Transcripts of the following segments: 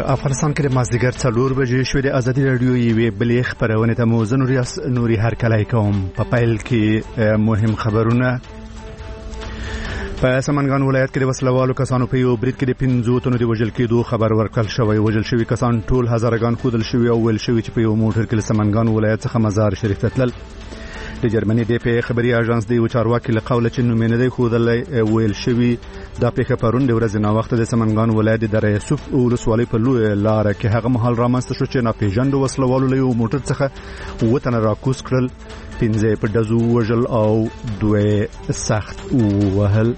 افغانستان کې د مازدیګر 4 بجې شوې د ازادي رادیو یوې بلې خبرونه ته مو نوري هرکلی کوم. په پیل کې مهم خبرونه. په سمنګان ولایت کې د وسلوالو کسانو په یو برید کې د 15 تنو د وژل کېدو خبر ورکړل شوی. وژل شوی کسان ټول هزارګان خودل شوی او ویل شوی چې په یو موټر کې د سمنګان ولایت څخه مزار شریف ته تلل. د جرمني د پی خبري اژانس د چارواکي له قوله چې نومینه دی خودلې ویل شوی د پیښه پرون د ورځې نه وخت د سمنګان ولایت د یوسف ولسوالۍ په لوی لار کې هغه مهال رامنځته شو چې ناپېژاندو وسلوالو له یو موټر څخه وطن راکوس کړل. 15 په دزو وژل او 2 سخت وهل.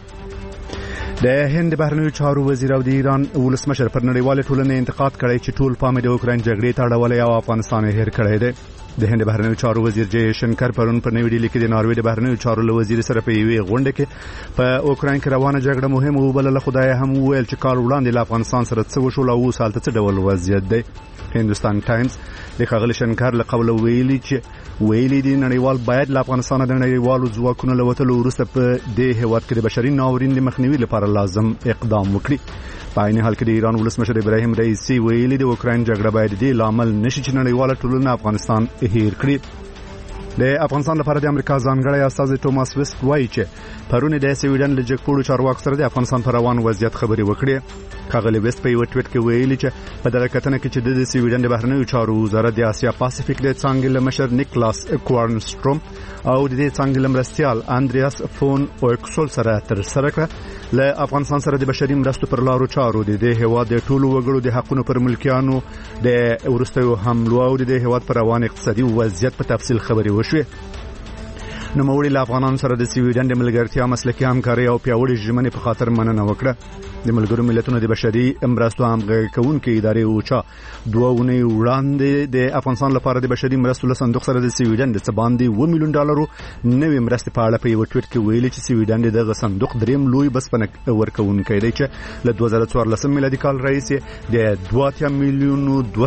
د هند بهرنیو چارو وزیر او د ایران ولسمشر پر نړیواله ټولنې انتقاد کړی چې ټول پام د اوکراین جګړې ته اړولی او افغانستان یې هېر کړی دی. د هند بهرنیو چارو وزیر جې شنکر پرون په نوې ډیلي کې د ناروې د بهرنیو چارو له وزیر سره په یوې غونډه کې په اوکراین کې روانه جګړه مهمه وبلله. خدای هم ویل چې کال وړاندې له افغانستان سره څه وشول او اوس هلته څه ډول وضعیت دی. هندوستان ټایمز د ښاغلي شنکر له قوله ویلي دي نړیوال باید له افغانستان د نړیوالو ځواکونو له وتلو وروسته په دې هېواد کې د بشري ناورین د مخنیوي لپاره لازم اقدام وکړي. په عین حال کې د ایران ولسمشر ابراهیم رئیسی ویلي د اوکراین جګړه باید د لامل نشي چې نړیواله ټولنه افغانستان هېر کړي. د افغانستان لپاره د امریکا ځانګړی استازی ټوماس ویست وایي چې پرون د سویډن له جګپوړو چارواکو سره د افغانستان پر روان وضعیت خبرې وکړې. ښاغلي ویست په یو ټویټ کې ویلي چې په دغه کتنه کې چې د سویډن د بهرنیو چارو وزارت د اسیا پاسفیک د څانګې له مشر نیکلاس کوارنستروم او د دې څانګې له مرستیال اندریاس فون اوکسول سره ترسره کړه. له افغانستان سره د بشري مرستو پر لارو چارو د دې هېواد د ټولو وګړو د حقونو پر ملکیانو د وروستیو حملو او د دې هېواد پر روان اقتصادي وضعیت په تفصیل خبرې وشوې. نوموړي له افغانانو سره د سویډن د ملګرتیا مسلکي همکاري او پیاوړې ژمنې په خاطر مننه وکړه. د ملګرو ملتونو د بشري مرستو همغږي کوونکې ادارې اوچا 2 اونۍ وړاندې د افغانستان لپاره د بشري مرستو له صندوق سره د سویډن د څه باندې $1 ملیون نوې مرستې په اړه په یو ټویټ کې ویلي چې سویډن دغه صندوق دریم لوی بسپنه ورکوونکی دی چې له 2014 میلادي کال راهیسې د $2 ملیون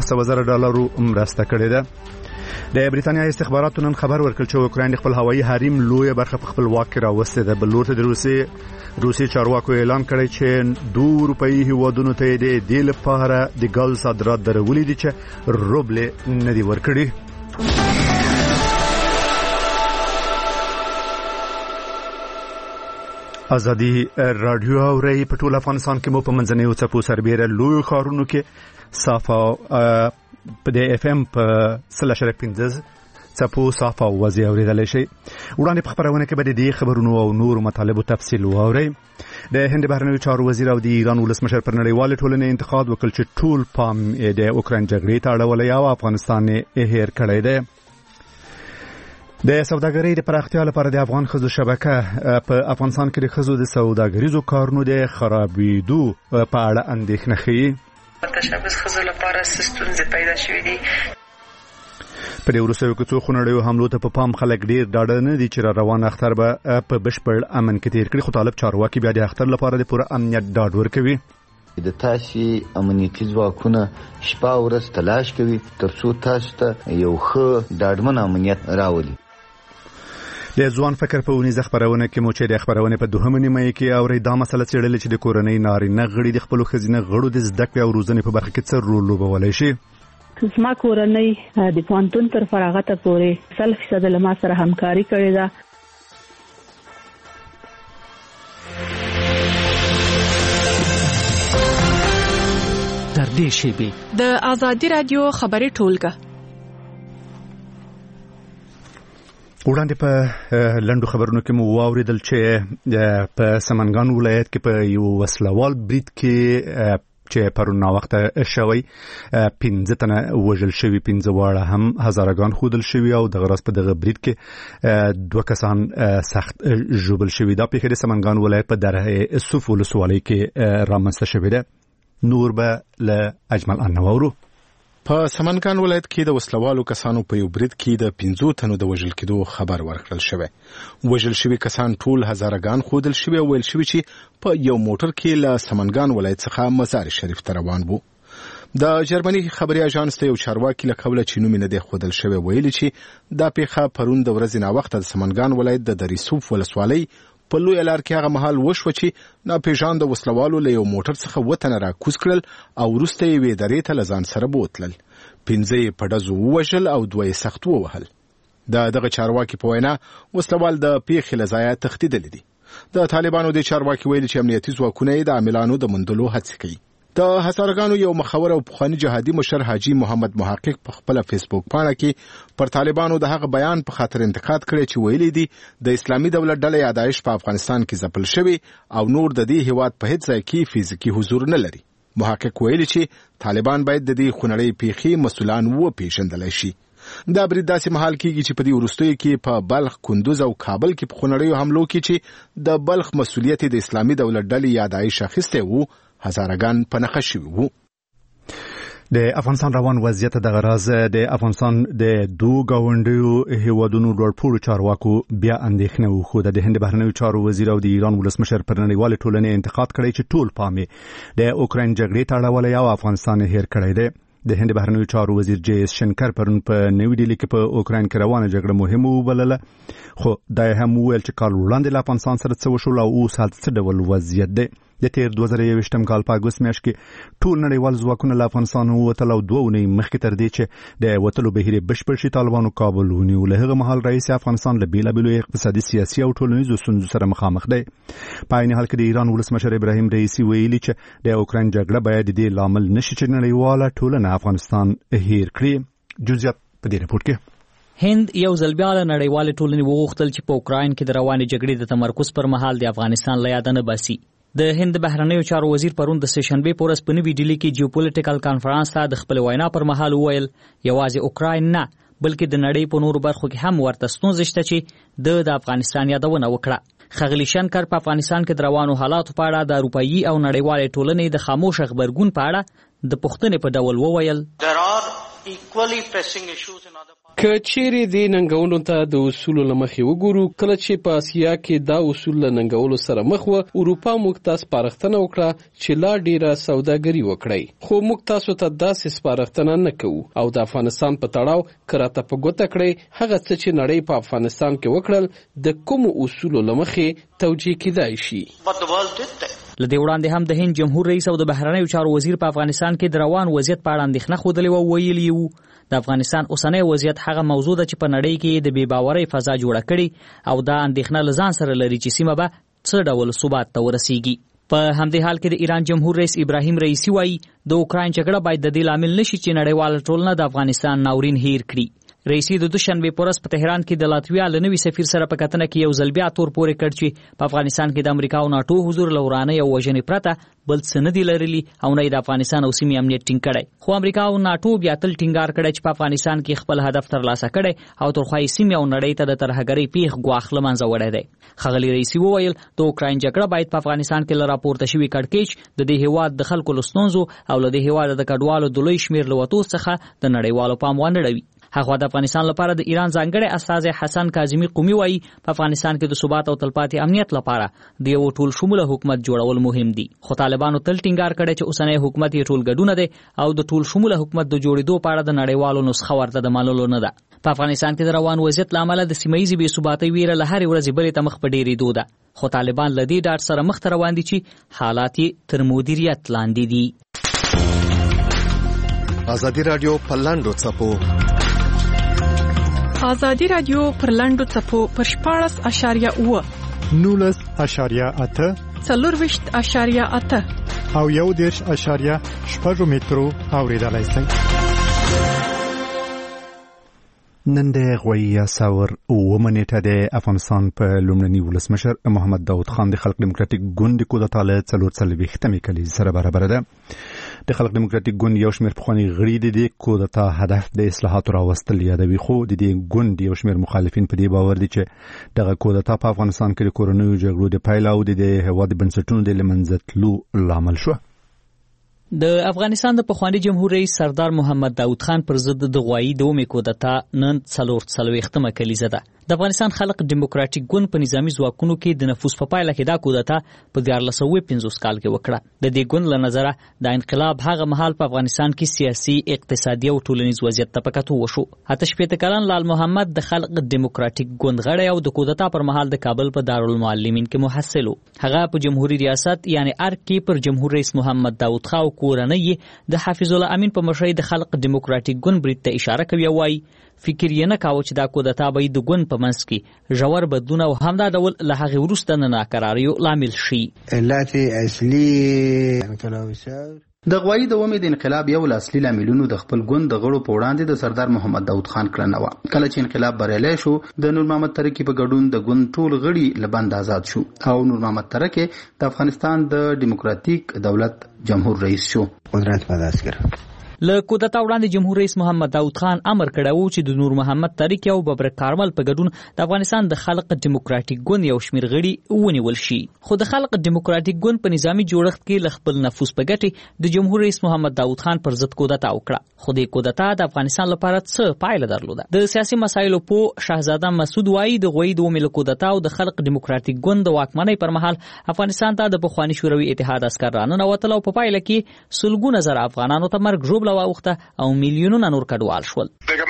مرسته کړې ده. د بریتانیا استخباراتو نن خبر ورکړ چې اوکراین د خپل هوایي حریم لوی برخه په خپل واک کې راوستې ده. بل لور ته د روسي چارواکو اعلان کړی چې 2 اروپאי هیوادونو ته د دې لپاره د ګاز صادرات درولې دي چې روبل نه دی ورکړي. ازادي رادیو اوري په ټول افغانستان کې مو په منځنیو څپو سربېره لوی ښارونو کې صافه په د اف ام په 3.15 څپو صافه وځي اوریدل شي. وړاندې په خبرونه کې به د دې خبرونو او نور مطالبو تفصیل واوري. د هند بهرنیو چارو وزیر او د ایران ولسمشر پر نړیواله ټولنې انتقاد وکړ چې ټول پام د اوکراین جګړې ته اړولی او افغانستان یې هېر کړی دی. د سوداګرۍ د پراختیا لپاره د افغان ښځو شبکه په افغانستان کې د ښځو د سوداګریزو کارونو د خرابېدو په اړه اندېښنه ښیي. تشبث ښځو لپاره ستونزې پیدا شوې دي. په دې وروستیو کې څو خونړیو حملو ته په پام خلک ډېر ډاډه نه دي چې روان اختر به په بشپړ امن کې تیر کړي. خو طالب چارواکي بیا د اختر لپاره د پوره امنیت ډاډ ورکوي. د تاسې امنیتي ځواکونه شپه ورځ تلاش کوي ترڅو تاسو ته یو ښه ډاډمن امنیت راولي. د ځوان فکر په ونیزه خبرونه کې مو چې د خبرونه په 2 نیمه کې اوري دا مسله څېړل چې د کورنۍ نارینه غړي د خپل ښځینه غړو د زده کړې او روزنې په برخه کې څه رول لوبولی شي. زما کورنۍ د پوهنتون تر فراغته پورې 100% له ما سره همکاري کړې ده. تر دې شیبې د ازادي رادیو خبري ټولګه وړاندې په لنډو خبرونو کې مو واوریدل چې په سمنګان ولایت کې په یو وسلوال برید کې چې پرون وخت شوی 15 تنه وژل شوی، 15 واړه هم هزارګان خودل شوی او د غرض په دغه برید کې 2 کسان سخت ژوبل شوی. دا په سمنګان ولایت په دره یوسف ولسوالۍ کې رامنځته شوی ده. نور به له اجمل انورو. په سمنګان ولایت کې د وسلوالو کسانو په یو برید کې د 15 تنو د وژل کېدو خبر ورکړل شوی. وژل شوی کسان ټول هزارګان خودل شوی او ویل شوی چې په یو موټر کې له سمنګان ولایت څخه مزار شریف ته روان وو. د جرمني خبري اژانس ته یو چارواکي له قوله چې نوم نه دی خودل شوی ویلي چې دا پیښه پرون د ورځې نا وخت د سمنګان ولایت د دریسوف ولسوالۍ په لوی لار کې هغه مهال وشو چې ناپېژانده وسلوالو له یو موټر څخه وطن راکوز کړل او وروسته یې وېدرې ته لزان سره بوتلل. 5 په ډزو ووژل او 2 سخت ووهل. دغه چارواکي په وینا وسلوال د پیښې له ځایه تښتېدلي دي. د طالبانو د چارواکي ویلي چې امنیتي ځواکونه د عاملانو د موندلو هڅې کوي. د هزارګانو یو مخور او پخوانی جهادي مشر حاجی محمد محقق په خپل فیسبوک پاڼه کې پر طالبانو د هغه بیان په خاطر انتقاد کړی چې ویلي دي د اسلامي دولت ډلې یادایش په افغانستان کې ځپل شوی او نور د دې هیواد په هیڅ ځای کې فزیکي حضور نه لري. محقق ویلي چې طالبان باید د دې خونړۍ پیښې مسؤلان وپېژندل شي. دا برید داسې مهال کېږي چې په دې وروستیو کې په بلخ، کندوز او کابل کې په خونړیو حملو کې چې د بلخ مسؤلیت د اسلامي دولت ډلې یادایش اخیستی وو هزارګان په نښه شوي وو. د افغانستان روان وضعیت د غراز د افغانستان د دوه گاونډیو هیوادونو لوړپوړو چارواکو بیا اندېښنه وښوده. د هند بهرنیو چارو وزیر او د ایران ولسمشر پر نړیوالې ټولنې انتقاد کړی چې ټول پام د اوکراین جګړې ته اړولی او افغانستان هیر کړی دی. د هند بهرنیو چارو وزیر جی اس شنکر پرون په نوې ډیلي کې په اوکراین کې روانه جګړه مهمه وبلله، خو دا هم ویل چې کال وړاندې له افغانستان سره څه وشول او اوس هلته څه ډول وضعیت دی. د تیر 2021 کال په اګوست میاشت کې ټول نړیوال ځواکونه له افغانستان ووتل او 2 اونۍ مخکې تر دې چې د وتلو بهیر بشپړ شي طالبانو کابل ونیو. له هغه مهال رئیس افغانستان له بیلابیلو اقتصادي، سیاسي او ټولنیزو ستونزو سره مخامخ دی. په عین حال کې د ایران ولسمشر ابراهیم رئیسی ویلي چې د اوکراین جګړه باید د دې لامل نشي چې نړیواله ټولنه افغانستان هیر کړي. جزئیات په دې رپورت کې. هند یو ځل بیا له نړیوالې ټولنې وغوښتل چې په اوکراین کې د روانې جګړې د تمرکز پر مهال د افغانستان له یاده نه باسي. د هند بهرنیو چارو وزیر پرون د سهشنبه په ورځ په نوې ډیلي کې جیوپولیټیکل کانفرنس ته د خپل وینا پر مهال وویل یوازې اوکراین نه بلکې د نړۍ په نورو برخو کې هم ورته ستونزې شته چې د افغانستان یادونه وکړه. ښاغلي شنکر په افغانستان کې د روانو حالاتو په اړه د اروپایي او نړیوالې ټولنې د خاموش خبرګون په اړه د پوښتنې په ډول وویل که چیرې د ننګونو ته د اصولو له مخې وګورو، کله چې په اسیا کې دا اصول له ننګولو سره مخ و، اروپا موږ ته سپارښتنه وکړه چې لا ډیره سوداګري وکړئ، خو موږ تاسو ته داسې سپارښتنه نه کوو او د افغانستان په تړاو کراته په ګوته کړئ هغه څه چې نړۍ په افغانستان کې وکړل د کومو اصولو له مخې توجیه کیدای شي. لدې وړاندې هم د هند جمهور رئیس او د بهرنیو چارو وزیر په افغانستان کې د روان وضعیت په اړه اندېښنه ښودلې او ویلي وو د افغانستان اوسنی وضعیت هغه موضوع ده چې په نړۍ کې د بې باورۍ فضا جوړه کړي او دا اندېښنه له ځان سره لري چې سیمه به څه ډول ثبات ته ورسیږي. په همدې حال کې د ایران جمهور رئیس ابراهیم رئیسی وایي د اوکراین جګړه باید د دې لامل نشي چې نړیواله ټولنه د افغانستان ناورین هیر کړي. رئیسی د دوشنبه په ورځ په تهران کې د لاتویا له نوي سفیر سره په کتنه کې یو ځل بیا تور پورې کړ چې په افغانستان کې د امریکا او ناتو حضور لورانه او وژنې پرته بل څه نه دی لرلي او نه د افغانستان او سیمې امنیت ټینګ کړی. خو امریکا او ناتو بیا تل ټینګار کړی چې په افغانستان کې خپل هدف ترلاسه کړی او ترخوای سیمې او نړۍ ته د ترهګرۍ پیښ ګواښ له منځه وړی دی. ښاغلي رئیسی وویل د اوکراین جګړه باید په افغانستان کې له راپورته شوي کړکېچ د دې هیواد د خلکو له ستونزو او له دې هیواد د کډوالو د لوی شمېر له وتو څخه د نړیوالو پام ونه اړوي. هغه د افغانستان لپاره د ایران ځانګړی استازی حسن کاظمی قومي وایي په افغانستان کې د ثبات او تلپاتې امنیت لپاره د یو ټول شموله حکومت جوړول مهم دي. خو طالبانو تل ټینګار کړی چې اوسنی حکومت یې ټول ګډونه دی او د ټول شموله حکومت د جوړېدو په اړه د نړیوالو نسخه ورته د منلو نه ده. په افغانستان کې د روان وضعیت له امله د سیمه ییزې بې ثباتۍ ویره له هرې ورځې بلې ته مخ په ډېرېدو ده، خو طالبان له دې ډاډ سره مخ ته روان دي چې حالات یې تر مدیریت لاندې دي. ازادي راډیو په لاندو څپو ازادي راډیو پر لاندو څپو پر 14.8 19.8 24.8 او 1.6 مترو اوریدلای شئ. نن د غویه ساور ومنېټه د افغانستان په لومړني ولسمشر محمد داود خان د خلق دیموکراتیک ګوند کودتا له 440 کلیزې سره برابر ده. د خلق دیموکراتیک ګوند یو شمېر پخواني غړي د کودتا هدف د اصلاحاتو راوستل یادوي، خو د دې ګوند یو شمېر مخالفین په دې باور دي چې دغه کودتا په افغانستان کې د کورنیو جګړو د پیل او د هېواد د بنسټونو د له منځه تلو لامل شو. د افغانستان د پخوانی جمهور رئیس سردار محمد داود خان پر ضد د غوایي دومې کودتا نن 440 کلیزه ده. د افغانستان خلق ډیموکراټیک ګوند په نظامی ځواکونو کې د نفوذ په پایله کې دا کودتا په 1950 کال کې وکړه. د دې ګوند له نظره د انقلاب هغه مهال په افغانستان کې سیاسي، اقتصادي او ټولنیز وضعیت ته پکاتو وشو. 88 کلن لال محمد د خلق ډیموکراټیک ګوند غړی او د کودتا پر مهال د کابل په دارالمعلمین کې محصل و. هغه په جمهوریت ریاست یعنی ارګ کې پر جمهور رئیس محمد داود خان کورنۍ د حفیظ الله امین په مشرۍ د خلق ډیموکراټیک ګوند برید ته اشاره کوي او وايي فکر یې نه کاوه چې دا کودتا به د ګوند په منځ کې ژور بدلون او همدا ډول له هغې وروسته نه ناکراریو لامل شي. علت اصلي انقلاب د غوایي د ومې د انقلاب یو له اصلي لاملونو د خپل ګوند د غړو په وړاندې د سردار محمد داود خان کړنه وه. کله چې انقلاب بریالی شو د نور محمد ترکی په ګډون د ګوند ټول غړي له بند آزاد شو او نور محمد ترکی د افغانستان د ډیموکراتیک دولت جمهور رئیس شو. قدرت په لاس کې له کودتا وړاندې جمهور رئیس محمد داود خان امر کړی و چې د نور محمد ترکی او ببرک کارمل په ګډون د افغانستان د خلق ډیموکراټیک ګوند یو شمېر غړي ونیول شي. خو د خلق ډیموکراټیک ګوند په نظامي جوړښت کې له خپل نفوذ په ګټې د جمهور رئیس محمد داود خان پر ضد کودتا وکړه. خو د کودتا د افغانستان لپاره څه پایله درلوده؟ د سیاسي مسایلو په شهزاده مسعود وایي د غوایي د ومې له کودتا او د خلق ډیموکراټیک ګوند د واکمنۍ پر مهال افغانستان ته د پخواني شوروي اتحاد عسکر راننوتل او په پایله کې سلګونه زره افغانانو ته مرګ ژوبله واوښته او میلیونونه نور کډوال شول.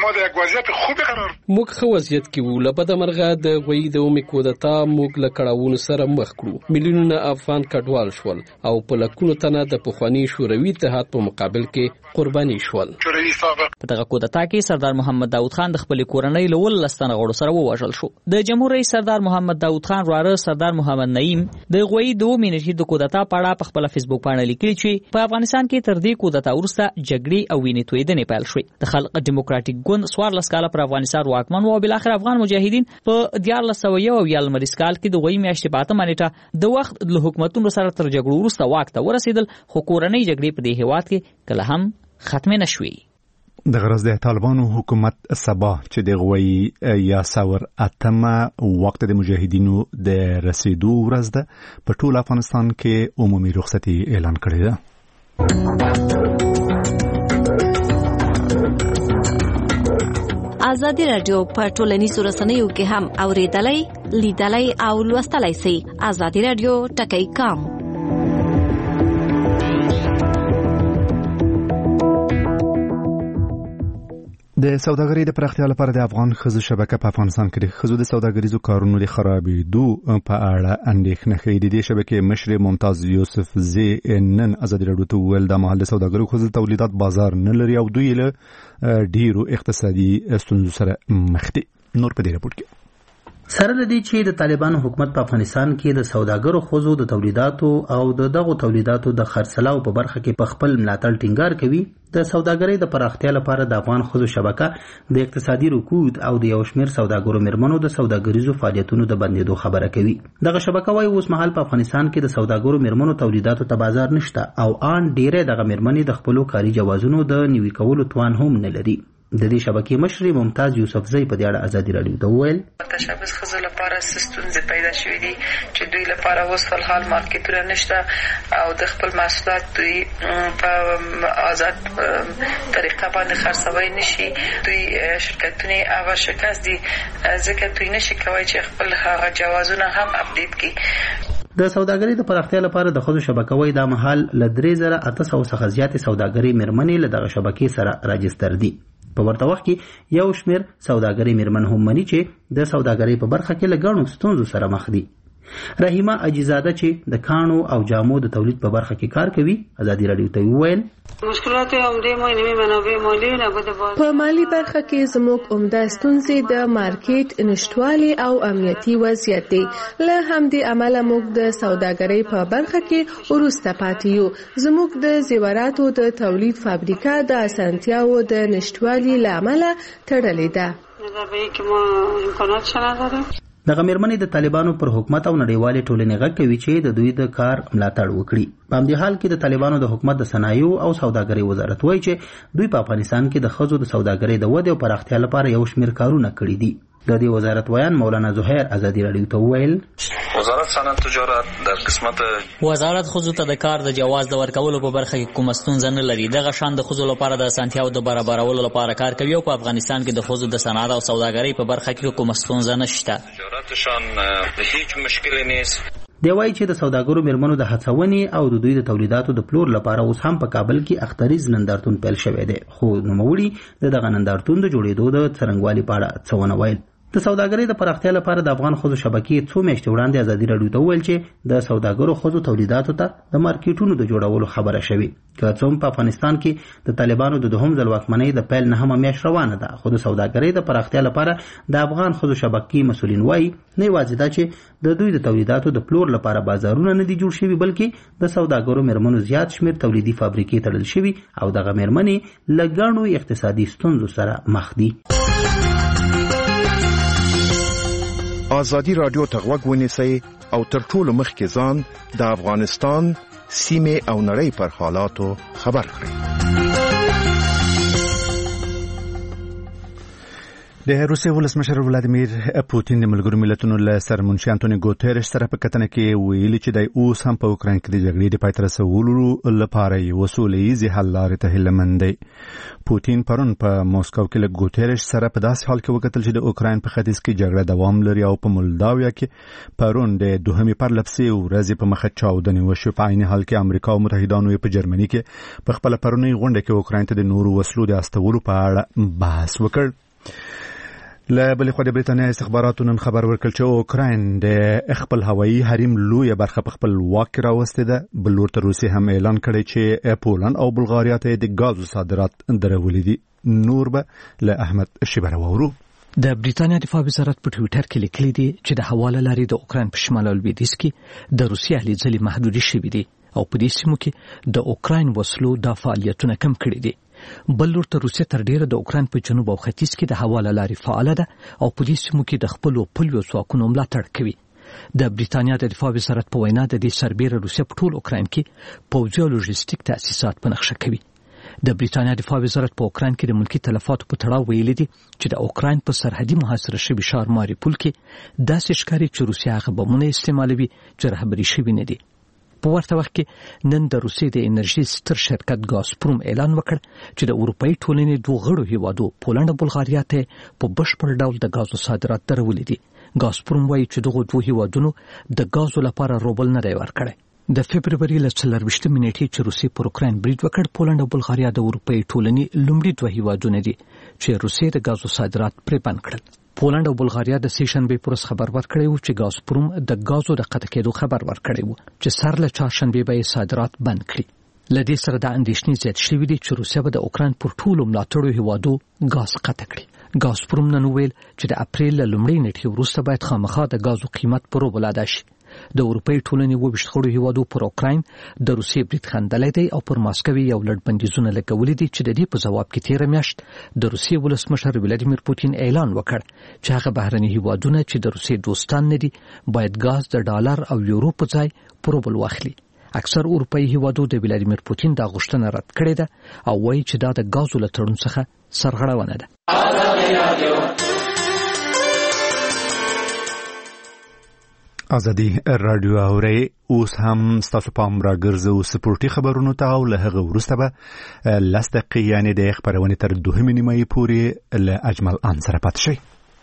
موږ ښه وضعیت کې وو. له بده مرغه د غوایي د ومې کودتا موږ له کړاوونو سره مخ کړو. میلیونونه افغان کډوال شول او په لکونو تنه د پخواني شوروي اتحاد په مقابل کې قرباني شول. په دغه کودتا کې سردار محمد داود خان د خپلې کورنۍ له 19 تنه غړو سره ووژل شو. د جمهور رئیس سردار محمد داود خان وراره سردار محمد نعیم د غوایي د ومې نشي د کودتا په اړه په خپل فیسبوک باندې لیکلي چې په افغانستان کې تر دې کودتا وروسته جګړې او وینې تویېدنې پیل شوې. د خلق ډیموکراټیک ګوند 14 کاله پر افغانستان واکمن او بل اخر افغان مجاهدین په 1901 لمریز کال کې د غوایي میاشتې په 8 نیټه د وخت له حکومتونو سره تر جګړو وروسته واک ته ورسېدل. خو کورنۍ جګړې په دې هېواد کې کله هم ختمې نه شوې. د غرض د طالبانو حکومت سبا چې د غوایي یا ساور اتمه وخت د مجاهدینو د رسیدو ورځ ده په ټول افغانستان کې عمومي رخصتي اعلان کړې ده. ازادي رادیو په ټولنیزو رسنیو کې هم اوریدلای، لیدلای او لوستلای شئ. ازادي رادیو ټکی کام. د سوداګرۍ د پراختیا لپاره د افغان ښځو شبکه په افغانستان کې د ښځو د سوداګریزو کارونو د خرابېدو په اړه اندېښنه ښیي. د دې شبکې مشر ممتاز یوسف زی نن ازادي راډیو ته وویل د مهال د سوداګرو ښځو تولیدات بازار نه لري او دوی له ډیرو اقتصادي ستونزو سره مخ دي. نور په دې راپور کې سره د دې چې د طالبانو حکومت په افغانستان کې د سوداګرو ښځو د تولیداتو او د دغو تولیداتو د خرڅلاو په برخه کې په خپل ملاتړ ټینګار کوي، د سوداګرۍ د پراختیا لپاره د افغان ښځو شبکه د اقتصادي رکود او د یو شمېر سوداګرو میرمنو د سوداګریزو فعالیتونو د بندېدو خبره کوي. دغه شبکه وايي اوس مهال په افغانستان کې د سوداګرو میرمنو تولیداتو ته بازار نشته او آن ډېرې دغه میرمنې د خپلو کاري جوازونو د نوي کولو توان هم نه لري. د دې شبکې مشر ممتاز یوسف زی په دې اړه ازادي راډیو ته وویل تشابس ښځو لپاره ستونزې پیدا شوې دي چې دوی لپاره اوس په حال مارکیټونه نشته او د خپل محصولات دوی په آزاد طریقه باندې خرڅوي نشي. دوی شرکتونه هغه شکست دي ځکه دوی نشي کوي چې خپل هغه جوازونه هم اپډیټ کړي. د سوداګرۍ د پراختیا لپاره د ښځو شبکه وايي دا مهال له 3800 څخه زیاتې سوداګرۍ میرمنې له دغه شبکې سره راجستر دي. په ورته وخت کې یو شمېر سوداګرۍ میرمن هم مني چې د سوداګرۍ په برخه کې له ګڼو ستونزو سره مخ دي. رحیمه عجیزاده چې د کاڼو او جامو د تولید په برخه کې کار کوي ازادي راډیو ته وویل مشکلات عمده ما نمی منابع مالی نبوده باز. په مالی برخه کې زموږ عمده ستونزې د مارکیټ نشټوالي او امنیتي وضعیت دی. له همدې امله موږ د سوداګرۍ په برخه کې وروسته پاتې یو. زموږ د زیوراتو د تولید فابریکه د اسانتیاو د نشټوالي له امله تړلې ده. نظر کې ما امکانات شته نداره. دغه میرمنې د طالبانو پر حکومت او نړیوالې ټولنې غږ کوي چې د دوی د کار ملاتړ وکړي. په همدې حال کې د طالبانو د حکومت د صنایعو او سوداګرۍ وزارت وایي چې دوی په افغانستان کې د ښځو د سوداګرۍ د ودې او پراختیا لپاره یو شمېر کارونه کړي دي. د دې وزارت ویان مولانا زهیر ازادي راډیو ته وویل وزارت صنعت تجارت در قسمت وزارت ښځو ته د کار د جواز د ورکولو په برخه کې کومه ستونزه نه لري. دغه شان د ښځو لپاره د اسانتیاو د برابرولو لپاره کار کوي او په افغانستان کې د ښځو د صنعت او سوداګرۍ په برخه کې کومه ستونزه نشته. تجارتشان هیڅ مشکل نیست. دی وایي چې د سوداګرو میرمنو د هڅونې او د دوی د تولیداتو د پلور لپاره اوس هم په کابل کې اختریز نندارتون پیل شوی دی، خو نوموړي دغه نندارتون د جوړېدو د څرنګوالي په اړه څه ونه ویل. د سوداګرۍ د پراختیا لپاره د افغان ښځو شبکې څو میاشتې وړاندې ازادي راډیو ته وویل چې د سوداګرو ښځو تولیداتو ته د مارکیټونو د جوړولو خبره شوې. که څه هم په افغانستان کې د طالبانو د دوهم ځل واکمنۍ د پیل 9مه میاشت روانه ده، خو د سوداګرۍ د پراختیا لپاره د افغان ښځو شبکې مسؤلین وایي نه یوازې دا چې د دوی د تولیداتو د پلور لپاره بازارونه نه دي جوړ شوي، بلکې د سوداګرو میرمنو زیات شمیر تولیدي فابریکې تړل شوي او دغه میرمنې له ګڼو اقتصادي ستونزو سره مخ دي. ازادي رادیو ته غوږ ونیسئ او تر ټولو مخکې ځان د افغانستان سیمې او نړۍ پر حالاتو خبر کړئ. د روسیې ولسمشر ولادیمیر پوتین د ملګرو ملتونو له سرمنشي انټونی ګوتریش سره په کتنه کې ویلي چې د اوس هم په اوکراین کې د جګړې د پای ته رسولو لپاره یو سولهییزې حل لارې ته هیله مند دی. پوتین پرون په موسکو کې له ګوتریش سره په داسې حال کې وکتل چې د اوکراین په ختیځ کې جګړه دوام لري او په مولداویا کې پرون د دوهمې پرلپسې ورځې په مخه چاودنې وشوې. په عین حال کې امریکا او متحدانو په جرمني کې په خپل پرونی غونډه کې اوکراین ته د نورو وسلو د استولو په اړه بحث وکړ. له بلې خوا د برېټانیا استخباراتو نن خبر ورکړ چې اوکراین د خپل هوایي حریم لویه برخه په خپل واک کې راوستې ده. بل لور ته روسیې هم اعلان کړی چې پولند او بلغاریا ته د ګازو صادرات درولي دي. نور به له احمد شیبره واورو. د برېټانیا دفاع وزارت په ټویټر کې لیکلي دي چې د حواله لارې د اوکراین په شمال او لویدیځ کې د روسیې هلې ځلې محدودې شوې دي او په دې سیمو کې د اوکراین وسلو د فعالیتونه کم کړي دي. بل لور ته روسیه تر ډیره د اوکراین په جنوب او ختیځ کې د حواله لارې فعاله ده او په دې سیمو کې د خپلو پولیو ځواکونو ملاتړ کوي. د برېټانیا د دفاع وزارت په وینا د دې سربیره روسیه په ټول اوکراین کې پوځي او لوژستیک تاسیسات په نقشه کوي. د برېټانیا دفاع وزارت په اوکراین کې د ملکی تلفاتو په تړاو ویلي دي چې د اوکراین په سرحدي محاصره شوي ښار ماریپول کې داسې ښکاري چې روسیه هغه بمونه استعمالوي چې رهبري شوي نه دي. په ورته وخت کې نن د روسیې د انرژي ستر شرکت ګازپروم اعلان وکړ چې د اروپאי ټولنې دوه غړو هیوادو پولند او بلغاریا ته په بشپړ ډول د ګازو صادرات درولي دي. ګازپروم وایي چې دغه دوه هیوادونو د ګازو لپاره روبل نه دی ورکړی. د فبرवरी ل 24 منېټې چې روسیې پر اوکراین برید وکړ، پولند او بلغاریا د اروپאי ټولنې لومړي دوه هیوادونه دي چې روسیې د ګازو صادرات پرې بند کړل. پولند او بلغاریا د سیشنبه پرس خبر ورکړی و چې ګازپروم د ګازو د قطع کېدو خبر ورکړی و چې سر له چهارشنبه به صادرات بند کړي. لدې سره د اندېښنې زیات شوې دي چې روسیه به د اوکراین پر ټولو ملاتړو هیوادو ګاز قطع کړي. ګازپروم نن ویل چې د اپریل له لومړۍ نیټې وروسته باید خامخا د ګازو قیمت په روبل ادا شي. د اروپאי ټولنې 22 غړو هیوادو پر اوکراین د روسیې برید خندلې دی او پر ماسکو یو لړ بندیزونه لګولې دي چې د دې په جواب کې تیر میاشت د روسیې ولسمشر ولادیمیر پوتین اعلان وکړ چې هغه بهرني هیوادونه چې د روسیې دوستان نه دي باید ګاز د ډالر او یورو په ځای پر روبل واخلي. اکثر اروپאי هیوادو د ولادیمیر پوتین د غوښتنه رد کړې ده او وایي چې دا د ګازو له تړون څخه سرغړونه ده. ازادي رادیو اوري اوس هم ستاسو پام راګرځو سپورتي خبرونو ته او له هغه وروسته به لس دقیقې یعنې د خبرونې تر 2 نیمې پورې له اجمل ان سره پات شي.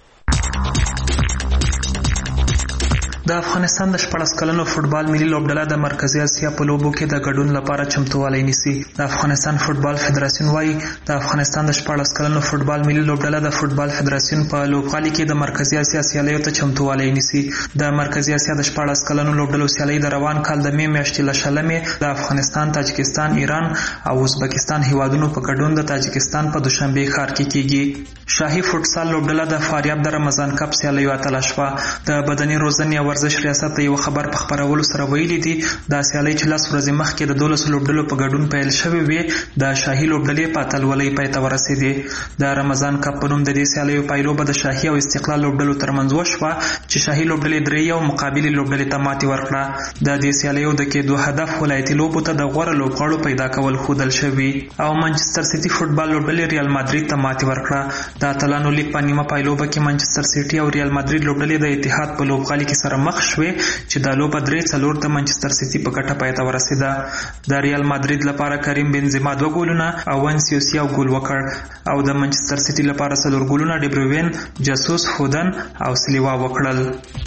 د افغانستان د 14 کلنو فوټبال ملي لوبډله د مرکزی اسیا په لوبو کې د ګډون لپاره چمتووالی نیسي. د افغانستان فوټبال فدراسیون وايي د افغانستان د 14 کلنو فوټبال ملي لوبډله د فوټبال فدراسیون په لوبغالي کې د مرکزی اسیا سیالیو ته چمتووالی نیسي. د مرکزی اسیا د 14 کلنو لوبډلو سیالي د روان کال د مې میاشتې له شلمې د افغانستان، تاجکستان، ایران او ازبکستان هیوادونو په ګډون د تاجکستان په دوشنبه ښار کې کیږي. شاهي فوټسال لوبډله د فاریاب د رمضان کپ سیالیو اتله شوه. د بدني روزنې ورزش ریاست یو خبر په خبرولو سره ویلي دي د سیالي چې لاس ورځې مخکې د 12 لوبډلو په ګډون پیل شوې وي د شاهي لوبډلې په اتلولۍ پای ته ورسېدې. د رمضان کپ په نوم د دې سیالیو پایلو به د شاهي او استقلال لوبډلو ترمنځ وشوه چې شاهي لوبډلې درې او مقابلې لوبډلې ته ماتې ورکړه. د دې سیالیو د کېدو هدف ولایتي لوبو ته د غوره لوبغاړو پیدا کول ښودل شوي او منچستر سیټي فوټبال لوبډلې ریال مادرید ته ماتې ورکړه. د اتلانو لیګ په نیمه پایلوبه کې منچستر سیټي او ریال مادرید لوبډلې د اتحاد په لوبغالي کې سره مخ شوې چې د لوبه 3-4 د منچستر سیټي په ګټه پای ته ورسېده. د ریال مادرید لپاره کریم بنزما 2 ګولونه او وینسیوس یو ګول وکړ او د منچستر سیټي لپاره 4 ګولونه ډي بروین، جاسوس، فودن او سلیوا وکړل.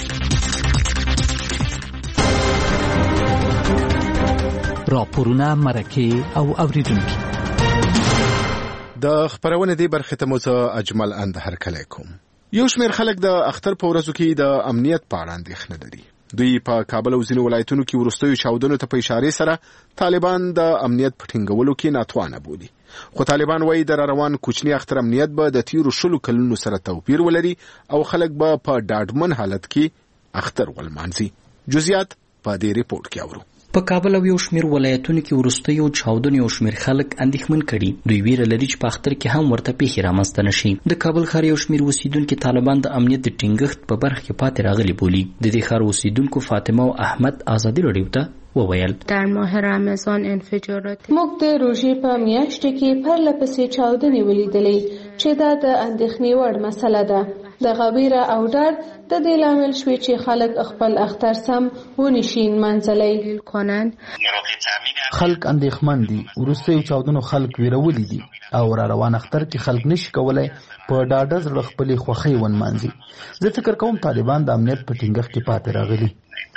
راپورونه، مرکه او اوریدونکي د خبرونه دی برخه ته موزه اجمل اندهر کلی کوم. یو شمېر خلک د اختر په ورځو کې د امنیت په اړه اندېښنه لري. دوی په کابل او ځینو ولایتونو کې وروستیو چاودنو ته په اشاره سره طالبان د امنیت په ټینګولو کې ناتوانه بولي. خو طالبان وایي د روان کوچني اختر امنیت به د تیرو 10 کلونو سره توپیر ولري او خلک به په ډاډمن حالت کې اختر ولمانځي. جزئیات په دې ریپورت کې اورو. په کابل او یو شمېر ولایتونو کې وروستیو چاودنو یو شمېر خلک اندېښمن کړي. دوی ویره لري چې په اختر کې هم ورته پیښې رامنځته نشي. د کابل ښار یو شمېر اوسیدونکو طالبان د امنیت د ټینګښت په برخه کې پاتې راغلي بولي. د دې ښار اوسیدونکو فاطمه او احمد ازادي راډیو ته وویل در ماه رمضان انفجارات موږ د روژې په میاشت کې پرله پسې چاودنې ولیدلې چې دا د اندېښنې وړ مسله ده. د غویره او ډار د دې لامل شوی چې خلک خپل اختر سم ونشي منځلای کنن. خلک اندېښمن دي. وروستیو چاودنو خلک ویرولي دي او را روان اختر کې خلک نشي کولای په ډاډه زړه خپلې خوښۍ ونمانځي. زه فکر کوم طالبان د امنیت په ټینګښت کې پاتې راغلي.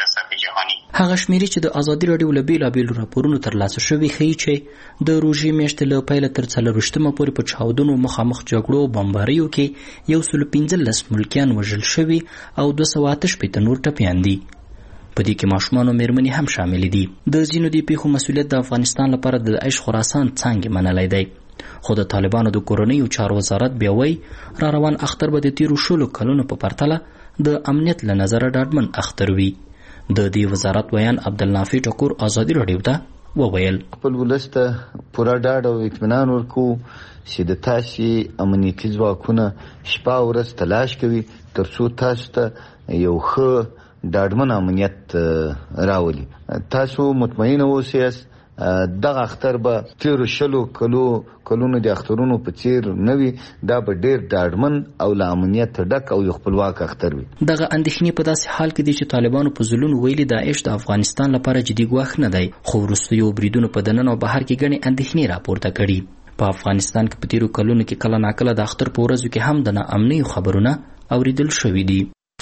هغه شمیرې چې د ازادي راډیو له بیلابیلو راپورونو ترلاسه شوي ښیي چې د روژې میاشتې له پیله تر 24مه پورې په چاودنو، مخامخ جګړو او بمباریو کې 115 ملکیان وژل شوي او 288 نور ټپیان دي. په دې کې ماشومان او مېرمنې هم شامل دي. د ځینو دې پیښو مسؤلیت د افغانستان لپاره د داعش خراسان څانګې منلی دی. خو د طالبانو د کورنیو چارو وزارت بیا وایي را روان اختر به د تیرو 10 کلونو په پرتله د امنیت له نظره ډاډمن اختر وي. د دې وزارت ویان عبدالنافع ټکور ازادي راډیو ته وویل خپل ولس ته پوره ډاډ او اطمینان ورکو چې د تاسې امنیتي ځواکونه شپه او ورځ تلاش کوي ترڅو تاسو ته یو ښه ډاډمن امنیت راولي. تاسو مطمئن اوسئ دغه اختر به تیرو 10 کلونو د اخترونو په څیر نه وي. دا به ډیر ډاډمن او له امنیت ډک او خپلواک اختر وي. دغه اندېښنې په داسې حال کې دي چې طالبانو په ځلونو ویلي داعش د افغانستان لپاره جدي ګواښ نه دی. خو وروستیو بریدونو په دننه او بهر کې ګڼې اندېښنې راپورته کړي. په افغانستان کې په تیرو کلونو کې کله ناکله د اختر په ورځو کې هم د ناامنیو خبرونه اوریدل شوي دي.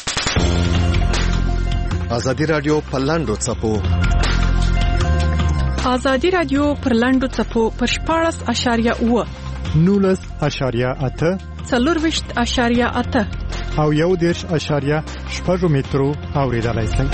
ازادي راډیو په لاندو څپو ازادي راډیو پر لاندو څپو پر 14.8 19.8 24.8 او 1.6 مترو اوریدلای شئ.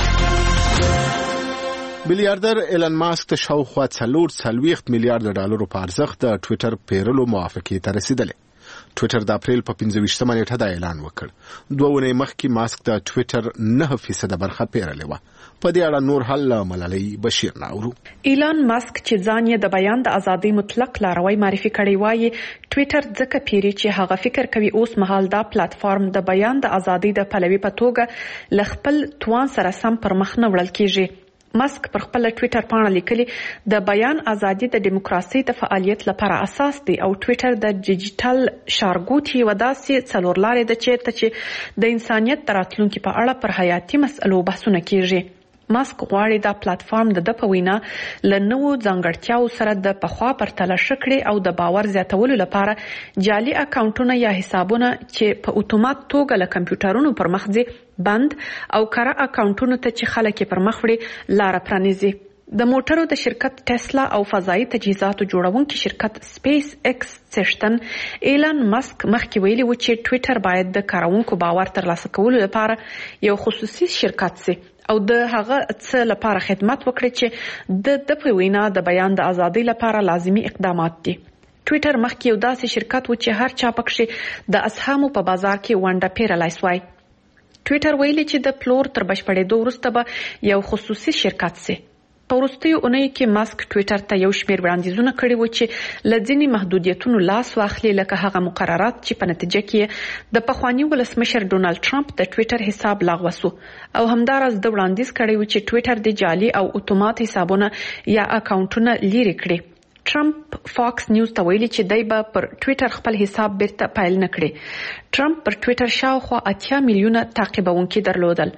میلیاردر ایلن ماسک ته شاوخوا 40 میلیارډ ډالرو په ارزښت د ټویټر پیرلو موافقې ته رسیدلې. ټویټر د اپریل په 25مه نیټه دا اعلان وکړ. 2 ونې مخکې ماسک د ټویټر 9% برخه پیرلې وه. په دې اړه نور حل ملالۍ بشیر ناورو. ایلان ماسک چې ځان یې د بیان د ازادۍ مطلق لاروی معرفي کړی وایي ټویټر ځکه پیری چې هغه فکر کوي اوس مهال دا پلیټفارم د بیان د ازادۍ د پلوي په توګه ل خپل توان سره سم پر مخ نه وړل کیږي. ماسک پر خپل ټویټر پاڼه لیکلي د بیان ازادي د دیموکراسي د فعالیت لپاره اساس دی او ټویټر د ډیجیټل شارګوټي وداسي څلورلارې د چیرته چې د انسانيت راتلونکو په اړه پر حیاتي مسلو بحثونه کیږي. ماسک غواړي دا پلیټفارم د په وینا ل نوو ځانګړتیاو سره د پخوا پرتله شکړې او د باور زیاتولو لپاره جعلي اکاونټونه یا حسابونه چې په اتومات توګه له کمپیوټرونو پر مخ ځي بند او کاره اکاونټونو ته چې خلک پر مخ وړي لار پرانیزي. د موټرو د شرکت ټسلا او فضایي تجهیزاتو جوړونکي شرکت سپیس ایکس څښتن ایلان ماسک مخکې ویلي و چې ټویټر باید د کارونکو باور ترلاسه کولو لپاره یو خصوصي شرکت سي او د هغه څه لپاره خدمت وکړي چې د په وینا د بیان د ازادۍ لپاره لازمي اقدامات دي. ټویټر مخکې یو داسې شرکت و چې هر چا پکې د اسهامو په بازار کې ونډه پیرلای سوای. ټویټر ویلي چې د پلور تر بشپړېدو وروسته به یو خصوصي شرکت سي. په وروستیو اونیو کې ماسک ټویټر ته یو شمېر وړاندیزونه کړي و چې له ځینې محدودیتونو لاس واخلي لکه هغه مقررات چې په نتیجه کې د پخواني ولسمشر ډونالد ټرمپ د ټویټر حساب لغوه سو او همداراز د وړاندیز کړي و چې ټویټر د جعلي او اتومات حسابونه یا اکاونټونه لري کړي. ټرمپ فاکس نیوز ته ویلي چې دای به پر ټویټر خپل حساب بیرته پیل نکړي. ټرمپ پر ټویټر شاوخوا 80 میلیونه تعقیبونکي درلودل.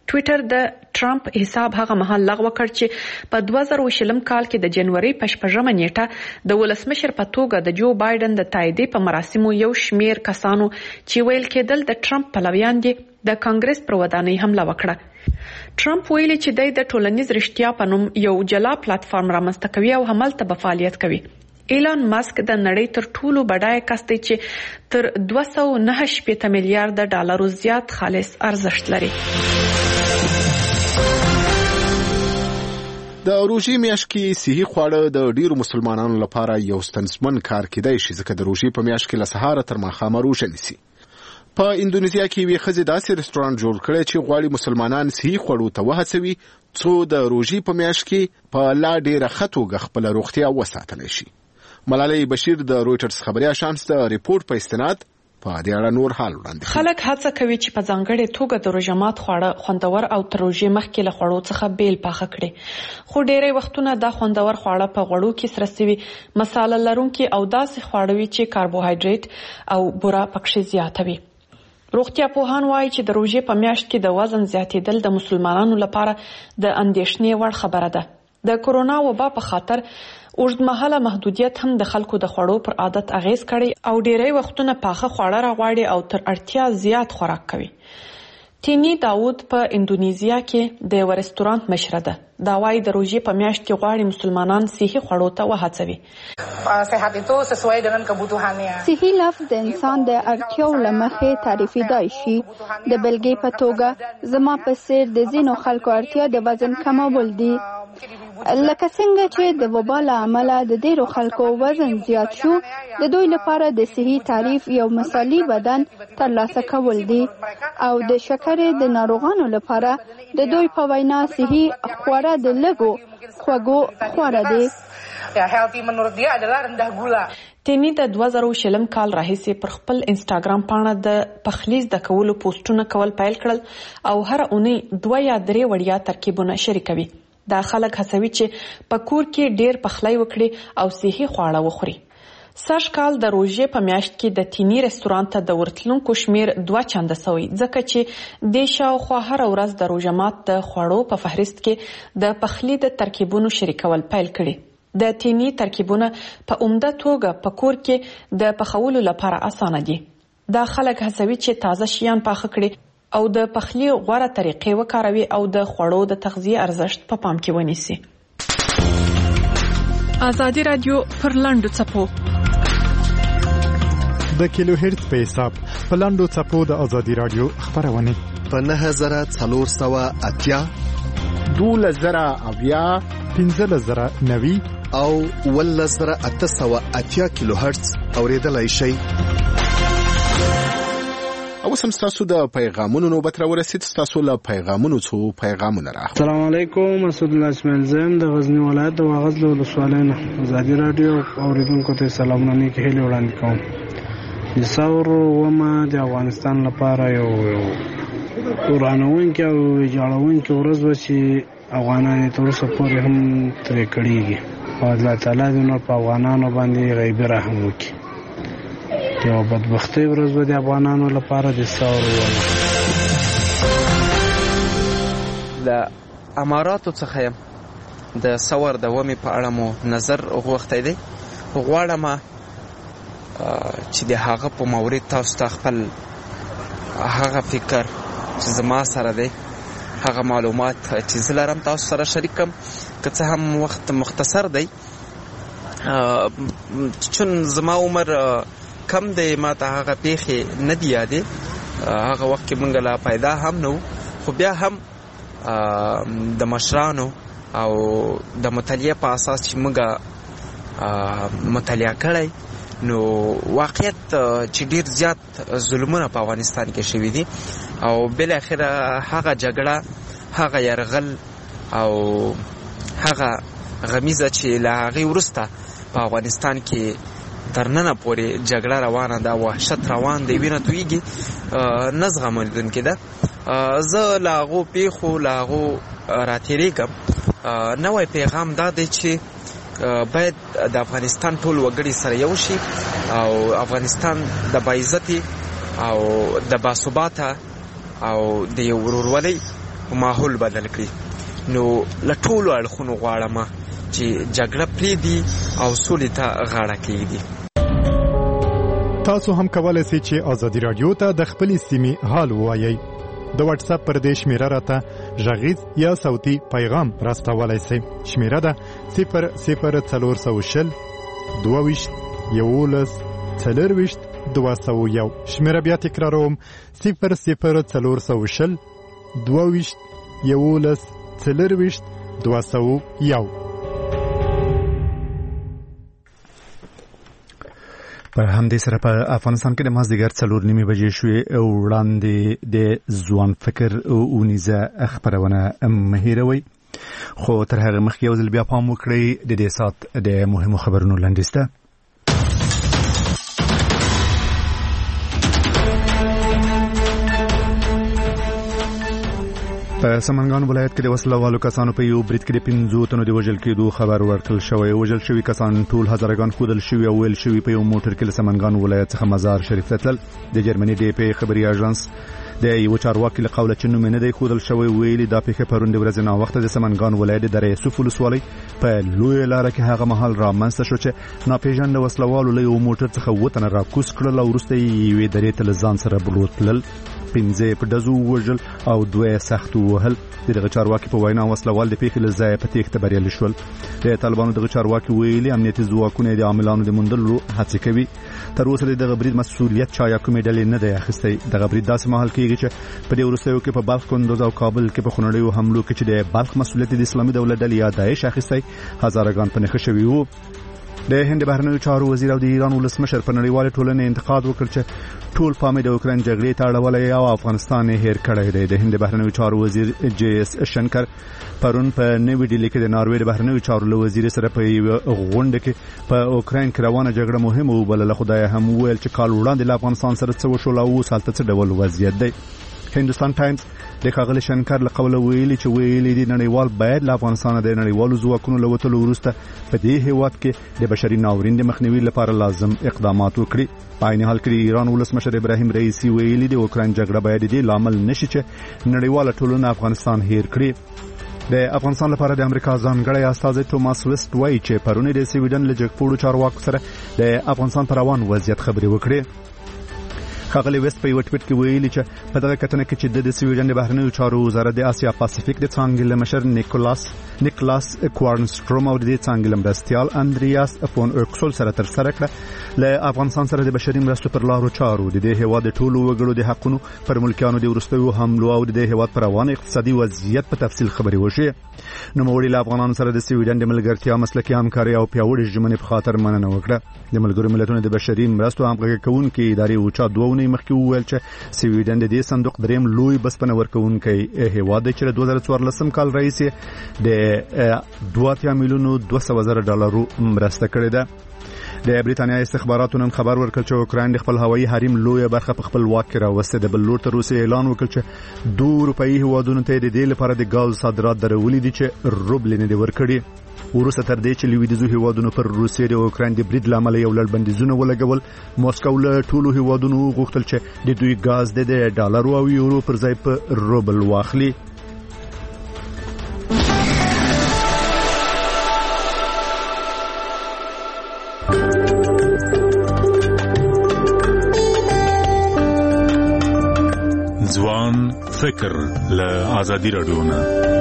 ټوئیټر د ټرمپ حساب هغه مهال لغوه کړ چې په 2020 کال کې د جنوري په 8 نیټه د ولسمشر په توګه د جو بایدن د تاییدي په مراسمو یو شمیر کسانو چې ویل کېدل د ټرمپ پلویان دي د کانګرس پر ودانۍ حمله وکړه. ټرمپ ویلي چې د ټولنیز رښتیا په نوم یو جلا پلیټ فارم رامنځته کوي او همالته به فعالیت کوي. ایلان ماسک د نړۍ تر ټولو بډای کس دی چې تر 209 میلیارډ ډالرو زیات خالص ارزښت لري. د روژې میاشت کې صحي خواړه د ډیرو مسلمانانو لپاره یو ستونزمن کار کېدای شي ځکه د روژې په میاشت کې له سهاره تر ماښامه روژه نیسي. په اندونیزیا کې یوې ښځې داسې رستورانت جوړ کړی چې غواړي مسلمانان صحي خوړو ته وهڅوي څو د روژې په میاشت کې په لا ډیره ښه توګه خپله روغتیا وساتلی شي. ملالۍ بشیر د رویټرز خبري اژانس د ریپورت په استناد په دې اړه نور حال وړاندې کړ. خلک هڅه کوي چې په ځانګړې توګه د روژه مات خواړه خوندور او تر روژې مخکې له خوړو څخه بیل پاخه کړي، خو ډېری وختونه دا خوندور خواړه په غوړو کې سره سوي مساله لرونکي او داسې خواړه وي چې کاربوهایډریټ او بوره پکې زیاته وي. روغتیا پوهان وایي چې د روژې په میاشت کې د وزن زیاتېدل د مسلمانانو لپاره د اندېښنې وړ خبره ده. د کورونا وبا په خاطر اوږدمهاله محدودیت هم د خلکو د خوړو پر عادت اغیز کړي او ډیری وختونه پاخه خواړه راغواړي او تر اړتیا زیات خوراک کوي. تینی داود په اندونیزیا کې د یو رستورانت مشره ده. دا وايي د روژې په میاشت کې غواړي مسلمانان صحي خوړو ته وهڅوي. صحي لفظ د انسان د اړتیاو له مخې تعریفېدای شي. د بلګې په توګه زما په څیر د ځینو خلکو اړتیا د وزن کمول دي. لکه څنګه چې د وبا له امله د ډېرو خلکو وزن زیات شو، د دوی لپاره د صحي تعریف یو مثالي بدن ترلاسه کول دي او د شکرې د ناروغانو لپاره د دوی په وینا صحي خواړه د لږو خوږو خواړه دي. تینی د 2020 کال راهیسې پر خپل انسټاګرام پاڼه د پخلی زده کولو پوسټونه کول پیل کړل او هر اونۍ 2 یا 3 وړیا ترکیبونه شریکوي. دا خلک هڅوي چې په کور کې ډیر پخلی وکړي او صحي خواړه وخوري. سږ کال د روژې په میاشت کې د تینی رستورانت ته د ورتلونکو شمیر 2 چنده سوی ځکه چې د شاوخوا هر ورځ د روژه مات د خوړو په فهرست کې د پخلی د ترکیبونو شریکول پیل کړي. د تینی ترکیبونه په عمده توګه په کور کې د پخولو لپاره اسانه دي. دا خلک هڅوي چې تازه شیان پاخه کړي او د پخلی غوره طریقې وکاروي او د خوړو د تغذیه ارزښت په پام کې ونیسي. آزادي رادیو پر لاندو چپو د کیلو هرتز په حساب په لاندو چپو د آزادي رادیو خبرونه په 9480 12080 15090 او 11880 کیلو هرتز اوریدلای شئ. او سم تاسو د پیغامونو نوبت را ورسید. تاسو له پیغامونو څو پیغامونه را. السلام علیکم، اسد الله اسماعیل زم د غزنی ولایت د واغظ له ولسوالۍ آزادي رادیو اوریدونکو ته سلامونه نیک هیله وړاندې کوم. د ثور ومه د افغانستان لپاره یو ورانوونکی او ویجاړوونکی ورځ و چې افغانان تر اوسه پورې هم ترې کړېږي او الله تعالی دې نور په افغانانو باندې غیبي رحم وکړي. یو بدبختي ورځ و د افغانانو لپاره د ثور ومه. د اماراتو څخه یم د ثور د ومې په اړه مو نظر غوښتی دی. غواړم چې د هغه په مورد تاسو ته خپل هغه فکر چې زما سره دی، هغه معلومات چې زه لرم تاسو سره شریک کړم. که څه هم وخت مختصر دی چون زما عمر کم دی، ما ته هغه پیښې نه دي یادې. هغه وخت کې موږ لا پیدا هم نه وو، خو بیا هم د مشرانو او د مطالعې په اساس چې موږ مطالعه کړی نو واقعیت چې ډیر زیات ظلمونه په افغانستان کې شوي دي او بالاخره هغه جګړه، هغه یرغل او هغه غمیزه چې له هغې وروسته په افغانستان کې تر ننه پورې جګړه روانه ده، وحشت روان دی، وینه تویږي، نه زغمېدونکې ده. زه له هغو پیښو له هغو راتېرېږم. نوی پیغام دا دی چې باید د افغانستان ټول وګړي سره یو شي او افغانستان د باعزتي او د باثباته او د یو ورورولۍ ماحول بدل کړي. نو له ټولو اړخونو غواړم چې جګړه پرېږدي او سولې ته غاړه کېږدي. تاسو هم کولای شئ چې آزادي رادیو ته د خپلې سیمې حال ووایئ. د واتس اپ پر دې شمیره راته غږیز یا صوتي پیغام راستولای شئ. شمیره ده 00420 22 11 40 201. شمیره بیا تکراروم 00420 22 11 40 201. په همدې سره په افغانستان کې د مازدیګر 4:30 بجې شوې وړاندې د ځوان فکر اونیزه خبرونه مهیروي. خو تر هغه مخکې یو ځل بیا پام وکړئ د دې سات د مهمو خبرونو لنډیسته. په سمنګان ولایت کې د وسلوالو کسانو په یو برید کې د 15 تنو د وژل کېدو خبر ورکړل شوی. وژل شوي کسان ټول هزارګان خودل شوي او ویل شوي په یو موټر کې له سمنګان ولایت څخه مزار شریف ته تلل. د جرمني د پی خبري اژانس د یو چارواکي له قوله چې نوم نه دی خودل شوی ویلي دا پیښه پرون د ورځې نه وخت د سمنګان ولایت د دره یوسف ولسوالۍ په لوی لار کې هغه مهال رامنځته شو چې ناپېژانده وسلوالو له یو موټر څخه وطن راکوس کړل او وروسته یې درې تل ځان سره بلوتل. 15 په دزو وژل او 2 سخت وهل. دغه چارواکي په وینا وسلوال د پیښې له ځایه په تېښته بریالي شول. د طالبانو دغه چارواکي ویلي امنیتي ځواکونه د عاملانو د موندلو هڅه کوي. تر اوسه دغه برید مسؤلیت چا یا کومې ډلې نه دی اخیستی. دغه برید داسې مهال کېږي چې په دې وروستیو کې په بلخ، کندوز او کابل کې په خونړیو حملو کې چې د بلخ مسؤلیت د اسلامي دولت ډلې یا داعش اخیستی هزارګان په نښه شوي وو. د هند بهرنیو چارو وزیر او د ایران ولسمشر په نړیواله ټولنه انتقاد وکړ چې ټول پام د اوکراین جګړې ته اړولی او افغانستان یې هیر کړی دی. د هند بهرنیو چارو وزیر جی اس شنکر پرون په نوې ډیلي کې د ناروې د بهرنیو چارو له وزیر سره په غونډه کې په اوکراین کې روانه جګړه مهمه وبلله. خدای هم ویل چې کال وړاندې له افغانستان سره څه وشول او اوس هلته څه ډول وضعیت دی. هندوستان ټایمز د ښاغلي شنکر له قوله ویلي چې ویلي دي نړیوال باید له افغانستان د نړیوالو ځواکونو له وتلو وروسته په دې هیواد کې د بشري ناورین د مخنیوي لپاره لازم اقدامات وکړي. په عین حال کې ایران ولسمشر ابراهیم رئیسی ویلي د اوکراین جګړه باید د لامل نشي چې نړیواله ټولنه افغانستان هیر کړي. د افغانستان لپاره د امریکا ځانګړی استازی توماس ویسټ وایي چې پرون د سویډن له جګپوړو چارواکو سره د افغانستان پر روان وضعیت خبرې وکړي. ښاغلي ویسټ په یو ټویټ کې ویلي چې په دغه کتنه کې چې د سویډن د بهرنیو چارو وزارت د آسیا پاسفیک د څانګې له مشر نیکلاس کوارنستروم او د څانګې له مرستیال اندریاس فون اوکسول سره ترسره کړه. له افغانستان سره د بشري مرستو پر لارو چارو د دې هیواد د ټولو وګړو د حقونو پر ملکیانو د وروستیو حملو او د دې هیواد پر روان اقتصادي وضعیت په تفصیل خبرې وشي. نوموړي له افغانانو سره د سویډن د ملګرتیا، مسلکي همکاري او پیاوړې ژمنې په خاطر مننه وکړه. د ملګرو ملتونو د بشري مرستو همغږي کوونکې ادارې اوچا 2 مخکې وویل چې سویډن د دې صندوق دریم لوی بسپنه ورکوونکی هیواد دی چې 2014 کال راهیسې د 2 میلیون $200,000 مرسته کړې ده. د بریتانیا استخباراتو نن خبر ورکړ چې اوکراین د خپل هوایي حریم لویه برخه په خپل واک کې راوسته ده. بل لور تر اوسه اعلان وکړ چې 2 اروپאי هیوادونو ته د دې لپاره د غاز صادرات درولې دي چې روبل نه دی ورکړي. وروسته تر دې چې لویدیځو هیوادونو پر روسیې د اوکراین د برید لامل یو لړ بندیزونه ولګول، موسکو له ټولو هیوادونو غوښتل چې د دوی غاز د ډالر او یورو پر ځای په روبل واخلي. ځوان فکر له آزادي رادیو نه.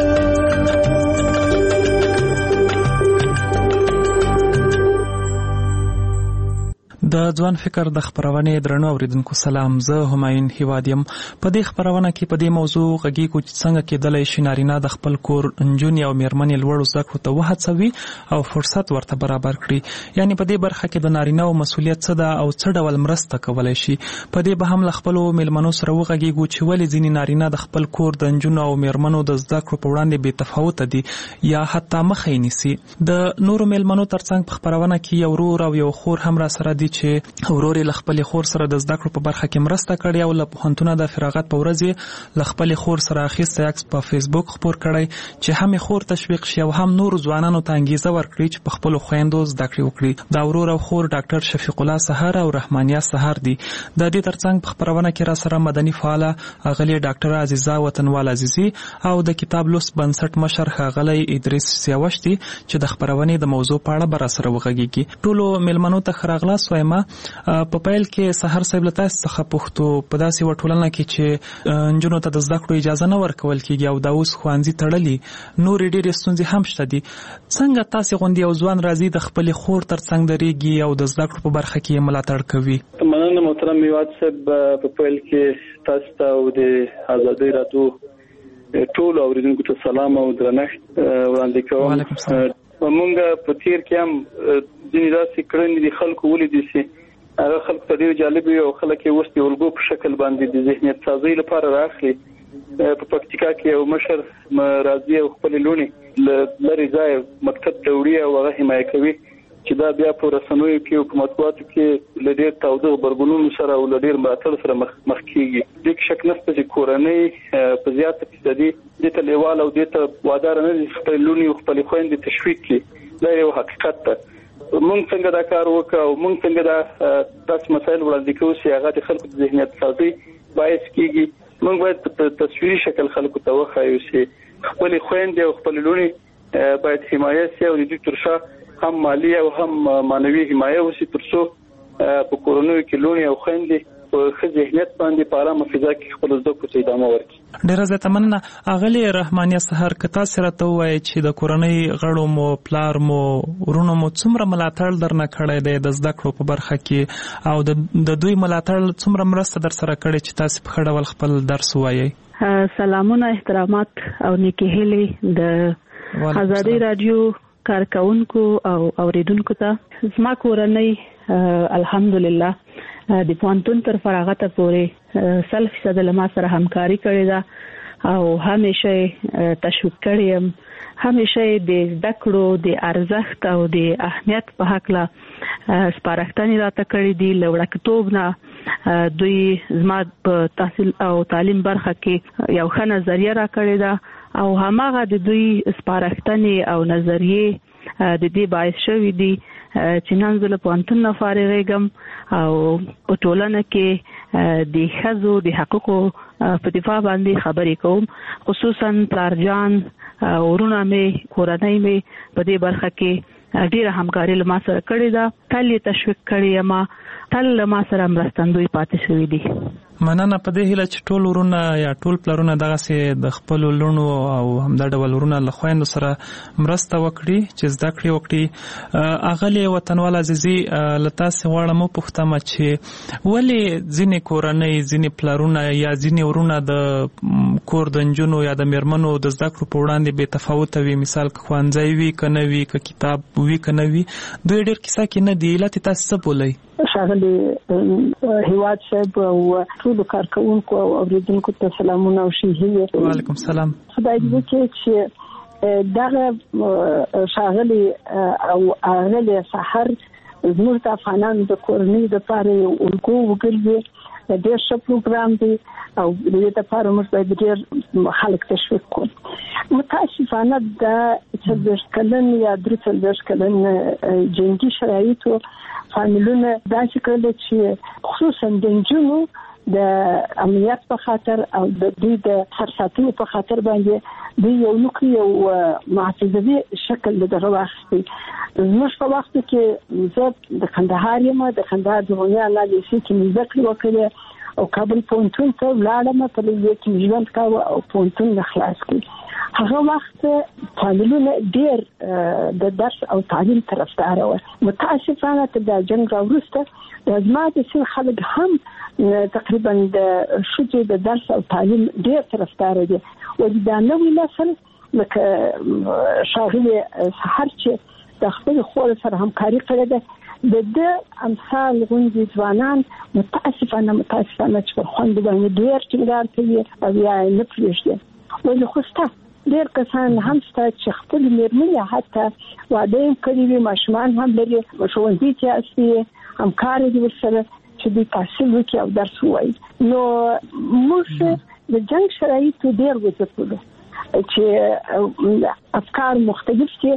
د ځوان فکر د خبرونه درنو اوریدونکو سلام. زه همایون هیوادیم. په دې خبرونه کې په دې موضوع غږیږو چې څنګه کېدلای شي نارینه د خپل کور انجونې او میرمنې لوړو زده کړو ته وهڅوي او فرصت ورته برابر کړي. یعنی په دې برخه کې د نارینه او مسؤلیت څه ده او څه ډول مرسته کولای شي. په دې به هم له خپل میلمنو سره وغږیږو چې ولې ځینې نارینه د خپل کور د انجونو او میرمنو د زده کړو په وړاندې بې تفاوته دي یا حتی مخه یې نیسي. د نورو میلمنو ترڅنګ په خبرونه کې یو ورور او یو خور هم را سره دي چې چې ورور له خپل خور سره د زده کړو په برخه کې مرسته کړې او له پوهنتونه د فراغت په ورځ له خپل خور سره اخیسته عکس په فیسبوک خپور کړی چې هم خور تشویق شي او هم نور ځوانانو ته انګیزه ورکړي چې په خپل خويندو زده کړې وکړي. دا ورور او خور ډاکټر شفیق الله سحر او رحمانیه سحر دي. د دې ترڅنګ په خبرونه کې را سره مدني فعال اغلی ډاکټر عزیزا وطنوال عزیزی او د کتاب لوست بنسټ مشر ښاغلی ادریس سیاوشتي چې د خبرونې د موضوع په اړه بر سره وغږیږي. ټولو ملمنو ته خراغلاس وایم. په پیل کې سحر صاحب له تاسو څخه پوښتو په داسې وټولنه کې چې انجونو ته د زده کړو اجازه نه ورکول کیږي او دا اوس خوانځي تړلي نور ډېرې ستونزې هم شته دي. څنګه تاسو غونډې او ځوان راځي د خپل خور ترڅنګ درېږي او د زده کړو په برخه کې ملاتړ کوي؟ مننه محترم میوات صاحب. په پیل کې تاسو ته او د آزادۍ رادیو ټول اوریدونکو ته سلام او درنښت وړاندې کوم. موږ په تیر کې هم ځینې داسې کړنې دي خلکو ولیدي چې هغه خلکو ته ډېر جالب وي او خلک یې اوس د الګو په شکل باندې د ذهنیت سازۍ لپاره راخلي. په پکتیکا کې یو مشر راځي او خپل لونی لري ځای مکتب ته وړي او هغه حمایت کوي چې دا بیا په رسنیو کې او په مطبوعاتو کې ل ډېر تاوده برګونونو سره او ل ډېر ملاتړ سره مخ کیږي. د شک نشته چې کورنۍ په زیاته فیصدي د تلیوال او د وادار نه خپل لونی او خپل خويندې تشویق کوي. دا یو حقیقت ده. مونږ څنګه دا کار وکړو او مونږ څنګه دا تاسو مسایل وړاندې کوو چې هغه د خلکو د ذهنیت سازي باعث کیږي. مونږ باید په تصویري شکل خلکو ته وښایو چې خپل خويندې او خپل لونی باید حمایت شي او د دې ترشا هم مالی او هم مانوي حمایت وشي ترڅو په کورونو کې لونی او خويندې په ښه ذهنیت باندې په ارامه فضا کې خپل زده کړو ته ادامه ورکړي. ډیره زیاته مننه. اغلی رحمانیه سحر که تاسو راته وایي چې د کورنۍ غړو مو پلار مو ورونو مو څومره ملاتړ درنه کړی دی د زده کړو په برخه کې او د دوی ملاتړ څومره مرسته در سره کړې چې تاسو په خړول خپل درس وایي؟ سلامونه احترامات او نیکی هیلې د آزادۍ رادیو کارکونکو او اوریدونکو ته. زما کورنۍ الحمدلله د پوهنتون تر فراغت پورې 100% له ما سره همکاري کړې ده او همیشه تشویق کړم. همیشه د زده کړو د ارزښت او د اهمیت په حق لا سپارښتنې راته کړې دي. له وړکتوب نه دوی زما په تحصیل او تعلیم برخه کې یو ښه نظریه را کړې ده او هماغه د دوی سپارښتنې او نظریې د دې باعث شوي دي چې نن زه له پوهنتون نه فارغېږم او په ټولنه کې د ښځو د حقوقو په دفاع باندې خبرې کوم. خصوصا پلارجان ورونه مې کورنۍ مې په دې برخه کې ډېره همکاري له ما سره کړې ده. تل یې تشویق کړې یم، تل له ما سره مرستندوی پاتې شوي دي. مننه. په دې هیله چې ټول ورونه یا ټول پلرونه دغسې د خپلو لونو او همدا ډول ورونه له خویندو سره مرسته وکړي چې زده کړې وکړي. اغلی وطنوال عزیزي له تاسې غواړم وپوښتم چې ولې ځینې کورنۍ ځینې پلرونه یا ځینې ورونه د کور د نجونو یا د میرمنو د زده کړو په وړاندې بې تفاوته وي؟ مثال که ښوونځی وي که نه وي، که کتاب وي که نه وي، دوی ډېر کیسه کې نه دي. علت یې تاسې څه بولئ؟ ښاغلی هیواد صاحب او ټولو کارکوونکو او اوریدونکو ته سلامونه او ښې هیلې. وعلیکم سلام. خدای دې وکړي چې دغه ښاغلی او اغلی سحر زموږ د افغانانو د کورنۍ دپاره یو الګو وګرځي. ډېر ښه پروګرام دی او د دې لپاره موږ باید ډېر خلک تشویق کړو. متاسفانه دا 40 کلن یا 43 کلن جنګي شرایطو فامیلونه داسې کړل چې خصوصا د نجونو د امنیت په خاطر او د دوی د سرساتنې په خاطر باندې دوی یو نوکي یو محافظوي شکل دغه واخیستی. زموږ په وخت کې زه د کندهار یم، د کندهار جمهوریه اعلی لیسې کې مې زده کړې وکړې او کابل پوهنتون ته ولاړم. په دې کې ژوند کاوه او پوهنتون نه خلاص کړ. هغه وخت فامیلونه ډېر د درس او تعلیم طرفدار وو. متاسفانه تر د جنګ وروسته د زما د سیمې خلک هم تقریبا د ښځو د درس او تعلیم ډېر طرفدار دي. او دا نوی نسل لکه ښاغلی سحر چې د خپل خور سره همکاري کړې ده، د امثال غوندې ځوانان متاسفانه چې په خوند باندې ډېر ټینګار کوي او یا نه پرېږدي. ولې خو ستا ډېر کسان هم شته چې خپل مېرمنې حتی واده یې کړي وي، ماشومان هم لري، ښوونځي ته استي همکار دي ورسره چې دوی تحصیل وکړي او درس ووایي. نو موږ د جنګ شرایطو ډېر وځپلو چې افکار مختلف دي،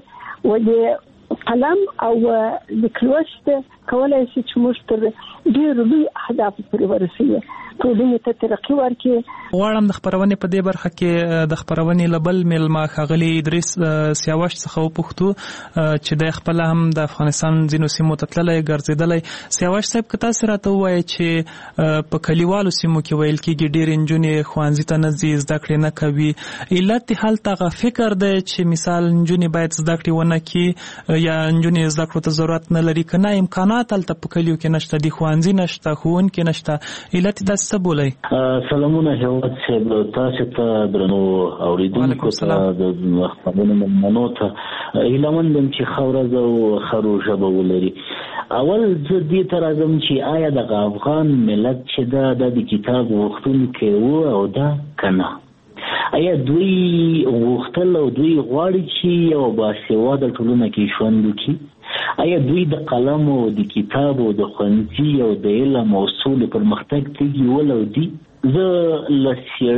ولې قلم او لیکلوست کولای شي چې موږ تر ډېرو لوی اهدافو پورې ورسوي، ټولنې ته ترقي ورکړي. غواړم د خبرونې په دې برخه کې د خبرونې لبل ملما ښاغلي ادریس سیاوش څخه وپوښتو چې د خپل هم د افغانستان ځینو سیمو ته تللی ګرځېدلی. سیاوش صاحب که تاسو راته ووایئ چې په کلیوالو سیمو کې ویل کېږي ډېرې نجونې ښوونځي ته نه ځي، زده کړې نه کوي. علت یې هلته هغه فکر دی چې مثال نجونې باید زده کړې ونه کړي یا نجونې زده کړو ته ضرورت نه لري، که نه امکانات هلته په کلیو کې نشته دي، ښوونځي نشته، ښوونکي نشته. علت یې داسې څه بولئ؟ سلامونه هیواد صاحب، تاسو ته درنو اوریدونکو ته د خبرونو مېلمنو ته هیله مند یم چې ښه ورځ او ښه روژه به ولري. اول زه دې ته راځم چې آیا دغه افغان ملت چې دا د کتاب غوښتونکی و او دا که نه، آیا دوی غوښتل او دوی غواړي چې یو باسواده ټولنه کې ژوند وکړي؟ آیا دوی د قلم او د کتاب او د ښوونځي او د علم او سولې پرمختګ تیږي ولو دي؟ زه له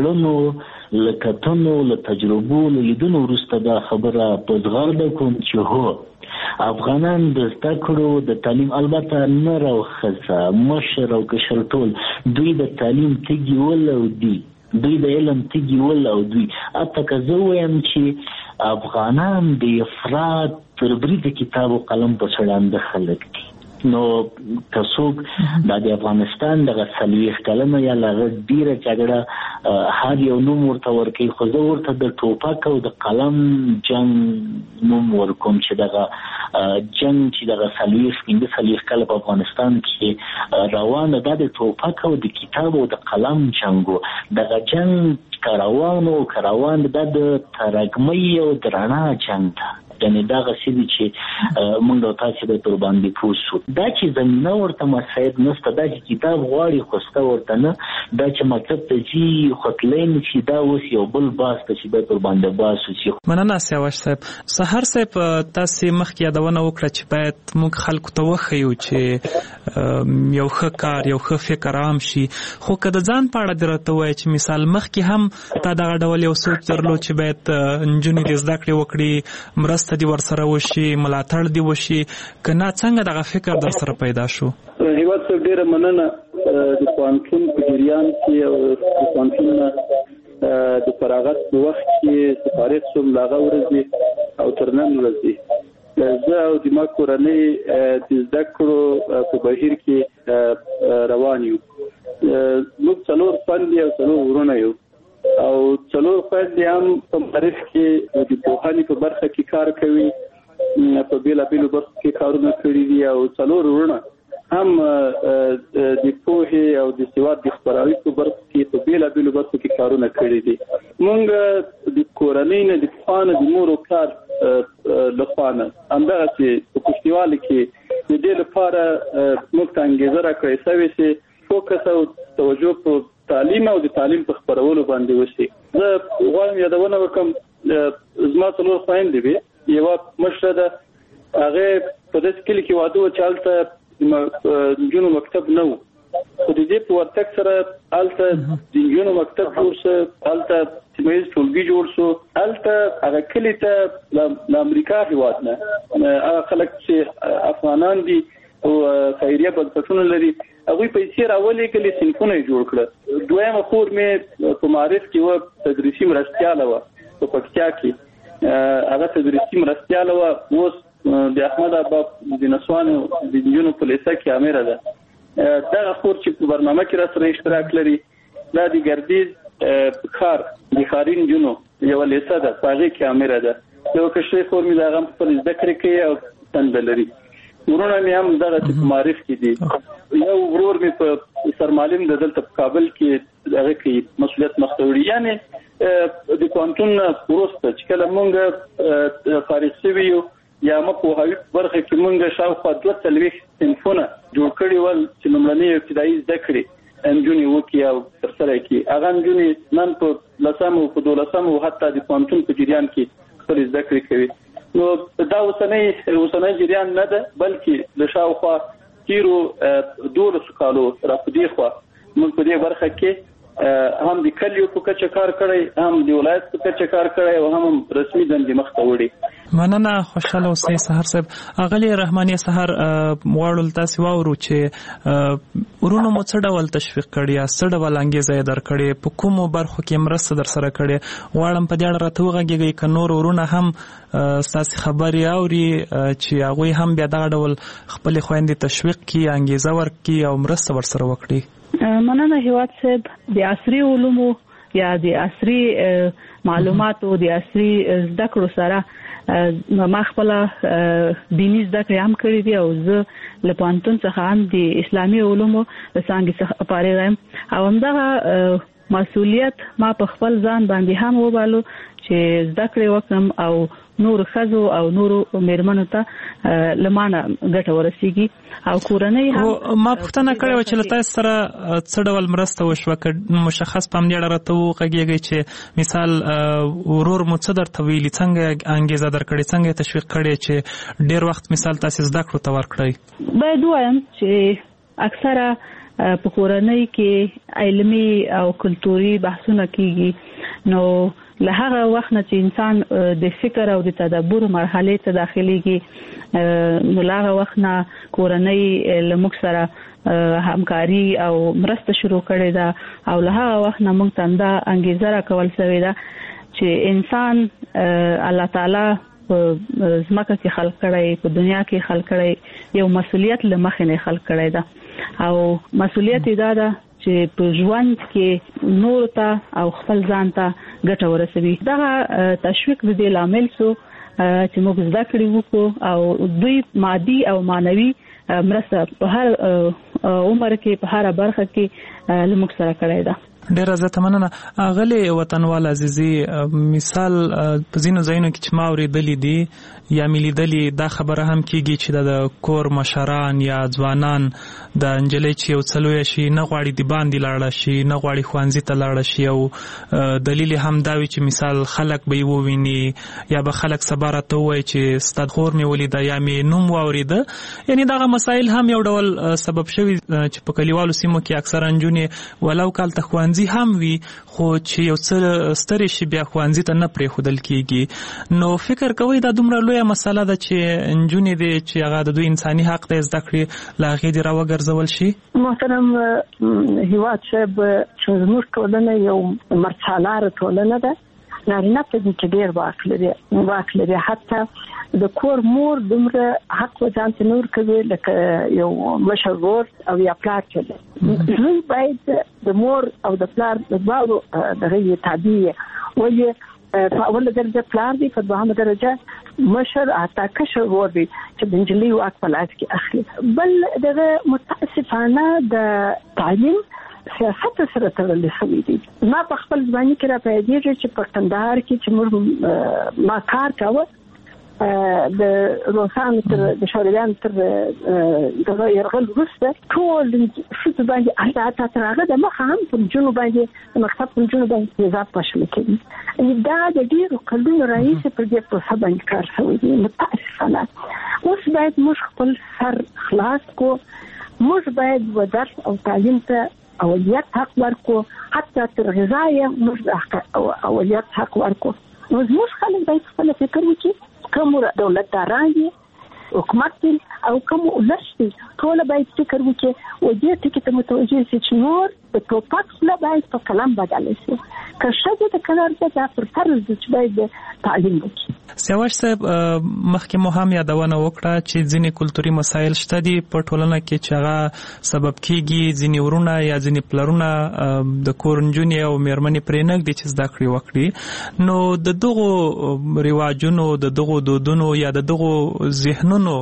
څېړنو، له کتنو، له تجربو، له لیدنو وروسته دا خبره په زغرده کوم چې هو افغانان د زده کړو د تعلیم، البته نر او ښځه، مشر او کشر ټول، دوی د تعلیم تیږي ولو دي، دوی د علم تیږي ولو دوی. حتی که زه ووایم چې افغانان د افراط تر برید کتاب او قلم په سړانده خلک دي، نو که څوک د افغانستان دغه 40 کلنه یا له هغه ډېره جګړه هر یو نوم ورته ورکوي، خو زه ورته د ټوپک او د قلم جنګ نوم ورکوم چې دغه جنګ چې دغه 40 کاله په افغانستان کې روانه ده، د ټوپک او د کتاب او د قلم جنګ و. دغه جنګ که روان ده د ترګمۍ او د رڼا جنګ ده، یعنی دا غسی دي چې موږ او تاسو به تر باندې پوه شو. دا چې زمینه ورته مساعد نشته، دا چې کتاب غواړي خو ستا ورته نه، دا چې مکتب ته ځي خو تللی نه شي، دا اوس یو بل بحث ته چې به تر باندې بحث وشي. مننه سیاوش صاحب. سحر صاحب تاسو مخکې یادونه وکړه چې باید موږ خلکو ته وښیو چې یو ښه کار، یو ښه فکر عام شي، خو که د ځان په اړه دې راته ووایې چې مثال مخکې هم تا دغه ډول یو سوچ درلود چې باید نجونې دې زده کړې وکړي، مرسته دې ورسره وشي، ملاتړ دې وشي، که نه څنګه دغه فکر در سره پیدا شو؟ هیواد صاحب ډېره مننه. د پوهنتون په جریان کې او د پوهنتون د فراغت په وخت کې سفارت شوم له هغه ورځې او تر نن ورځې زه او د ما کورنۍ د زده کړو په بهیر کې روان یو. موږ 4 خویندې او 4 ورونه یو او 4 خویندې هم په معرف کې د پوهنې په برخه کې کار کوي، په بیلابیلو برخو کې کارونه کړي دي او 4 ورونه هم د پوهې او د سواد د خپراوي په برخه کې په بیلابیلو برخو کې کارونه کړي دي. موږ د کورنۍ نه د پخوانه د مور او پلار لخوانه همدغه چې په پښتیوالي کې د دې لپاره موږ ته انګېزه راکړې سوې چې فوکس او توجه په تعلیم او د تعلیم په خپرولو باندې وشي. زه غواړم یادونه وکړم، زما 4 خویندې وې، یوه مشره ده، هغه په داسې کلي کې واده و چې هلته د نجونو مکتب نه و، خو د دې په ورتګ سره هلته د نجونو مکتب جوړ شو، هلته سیمه ییز ټولګي جوړ شو، هلته هغه کلي ته له امریکا هېواد نه هغه خلک چې افغانان دي او خیریه بنسټونه لري، هغوی پیسې راولېږلې، صنفونه یې جوړ کړه. دویمه خور مې په معارف کې وه، تدریسي مرستیاله وه په پکتیا کې، هغه تدریسي مرستیاله وه، اوس د احمد آباد د نسوانو د نجونو په لیسه کې امره ده. دغه خور چې په برنامه کې را سره اشتراک لري، دا د ګردیز ښار د ښاري نجونو یوه لیسه ده، په هغې کې امره ده. یوه کشرۍ خور مې د هغه خپل زده کړې کوي او تنده لري. ورونه مې هم دغه په معرف کې دي. یو ورور مې په سرمالم د دلته په کابل کې هغه کې مسؤلیت مخته وړي. یعنی د پوهنتون وروسته چې کله موږ فارغ شوي یو یا ما پوهاوي برخه کې موږ شاوخوا 240 صنفونه جوړ کړي ول چې لومړنۍ ابتدایي زده کړې انجونی وکي او ترسره کی هغه انجونی نن په 10 او 12 او حتی د پانتون په جریان کې خپل زده کړې کوي. نو دا اوسنۍ جریان نه ده بلکې د شاوخوا تیرو 12 کالو را پدې خو موږ په دې برخه کې هم د کلیو په کچه کار کړی هم د ولایت په کچه کار کړی او هم رسمي دندې مخ ته وړي. مننه خوشاله اوسئ سحر صاحب. اغلی رحماني سحر مواړل تاسو واورو چې ورونو مو څه ډول تشویق کړی یا څه ډول انګیزه در کړی په کومو برخو کې مرسته در سره کړی غواړم په دې اړه راته وغږیږئ که نور ورونه هم ستاسو خبرې اوري چې هغوی هم بیا دغه ډول خپل خويندې تشویق کړي انګیزه ورکړي او مرسته ورسره وکړي. مننه هیواد صاحب. د عصري علومو یا د عصري معلوماتو د عصري زده کړو سره ما خپل دیني زده کړې هم کړې دي او زه له پوهنتون څخه هم د اسلامي علومو څانګې څخه فارغ یم او همدغه مسؤلیت ما په خپل ځان باندې هم وبالو چې زده کړې وکړم او نور خزو او نور میرمنو ته لمانه ګټه ورسیږي او کورنۍ هم. ما پوښتنه کړې و چې له تاسو سره څه ډول مرسته وشوه مشخص په همدې اړه راته وغږیږئ چې مثال ورور مو څه درته ویلي څنګه انګیزه درکړې څنګه تشویق کړې چې ډېر وخت مثال تاسو زده کړو ته ورکړئ. باید وایم چې اکثره په کورنۍ کې علمي او کلتوري بحثونه کیږي نو له هغه وخت نه چې انسان د فکر او د تدبر مرحله ته داخليږي نو له هغه وخت نه کورنۍ له موږ سره همکاري او مرسته شروع کړې ده او له هغه وخت نه موږ ته دا انګیزه راکول شوې ده چې انسان الله تعالی په زمکه کې خلق کړی په دنیا کې خلق کړی یو مسؤلیت له مخې نه خلق کړی ده او مسؤلیت دا ده چې په ژوند کې نور ته او خپل ځان ته ګټه ورسوي. دا تشویق د دې لامل سو چې موږ زده کړې وکړو او دوی مادي او معنوي مرسته په هر عمر کې په هر برخه کې لموږ سره کړی ده. ډیر زه مننه. اغلی وطنوال عزیزي مثال په ځینو ځایونو کې چې ما اورېدلې دي یا ملي دلی دا خبره هم کیږي چې د کور مشران یا ځوانان د انجلۍ چې یو څلوي شي نه غواړي دی باندې لاړ شي نه غواړي خوانزي ته لاړ شي او دلیل هم دا وي چې مثال خلک به وویني یا به خلک صبره ته وایي چې ستاد خور مې ولید یا مې نوم واورید. یعنی دا مسائل هم یو ډول سبب شوی چې په کلیوالو سیمو کې اکثر انجونې ولو کال ته خوانزي هم وي خو چې یو څه ستري شي بیا خوانزي ته نه پرې خودل کیږي. نو فکر کوي دا دومره لویه مسله ده چې انجونې دي چې هغه د دوی انساني حق ته زده کړي لا غي دی راوګرځول شي. محترم هیواد صاحب چې زموږ ټولنه یو مرڅالار ټولنه ده نارینه ته د ډېر واک لري حتی د کور مور دومره حق ځان ته نور کوي لکه یو مشر ورور او یا پلار چې دوی باید د مور او د پلار د دواړو دغه تابع وي. په اوله درجه پلار دی په دوهمه درجه مشر حتی کشر ورور دی چې د انجلۍ واک په لاس کې اخلي. بل دغه متاسفانه د تعلیم سیاست سره تړلې شوې دي. ما په خپل ځواني کې را پیدا چې په کندهار کې چې موږ ما کار کاوه د روسان تر د شورویان تر دغه يرغل وروسته ټول څه باندې حالات ترغه د مخه هم په جنوب باندې مکتب په جنوب باندې ځاب پښل کېږي. ان دا د ډیرو کلونو راهیسې په دې په سبا کار شوی دی. متاسفانه اوس باید موږ خپل سر خلاص کو. موږ باید و درس او تعلیم ته اولویت حق ورکو حتی تر غذای موږ اولویت حق ورکو. نو موږ خلک باید خپل فکر وکړي کوم دولتداران دي حکومت دي او کوم ولس دي ټول باید فکر وکړي او دې ټکي ته متوجه شي چې نور په ټوپک لا باید په کلام بدل شي که شته د کلار ته پر فرض چې باید تعلیم وکړي. سیاوش صاحب مخکې مو هم یادونه وکړه چې ځینې کلتوري مسایل شته دي په ټولنه کې چې هغه سبب کیږي ځینې ورونه یا ځینې پلرونه د کورنجونې او میرمنې پرې نه دي چې زده کړې وکړي. نو د دغو رواجونو د دغو دودونو یا د دغو ذهنونو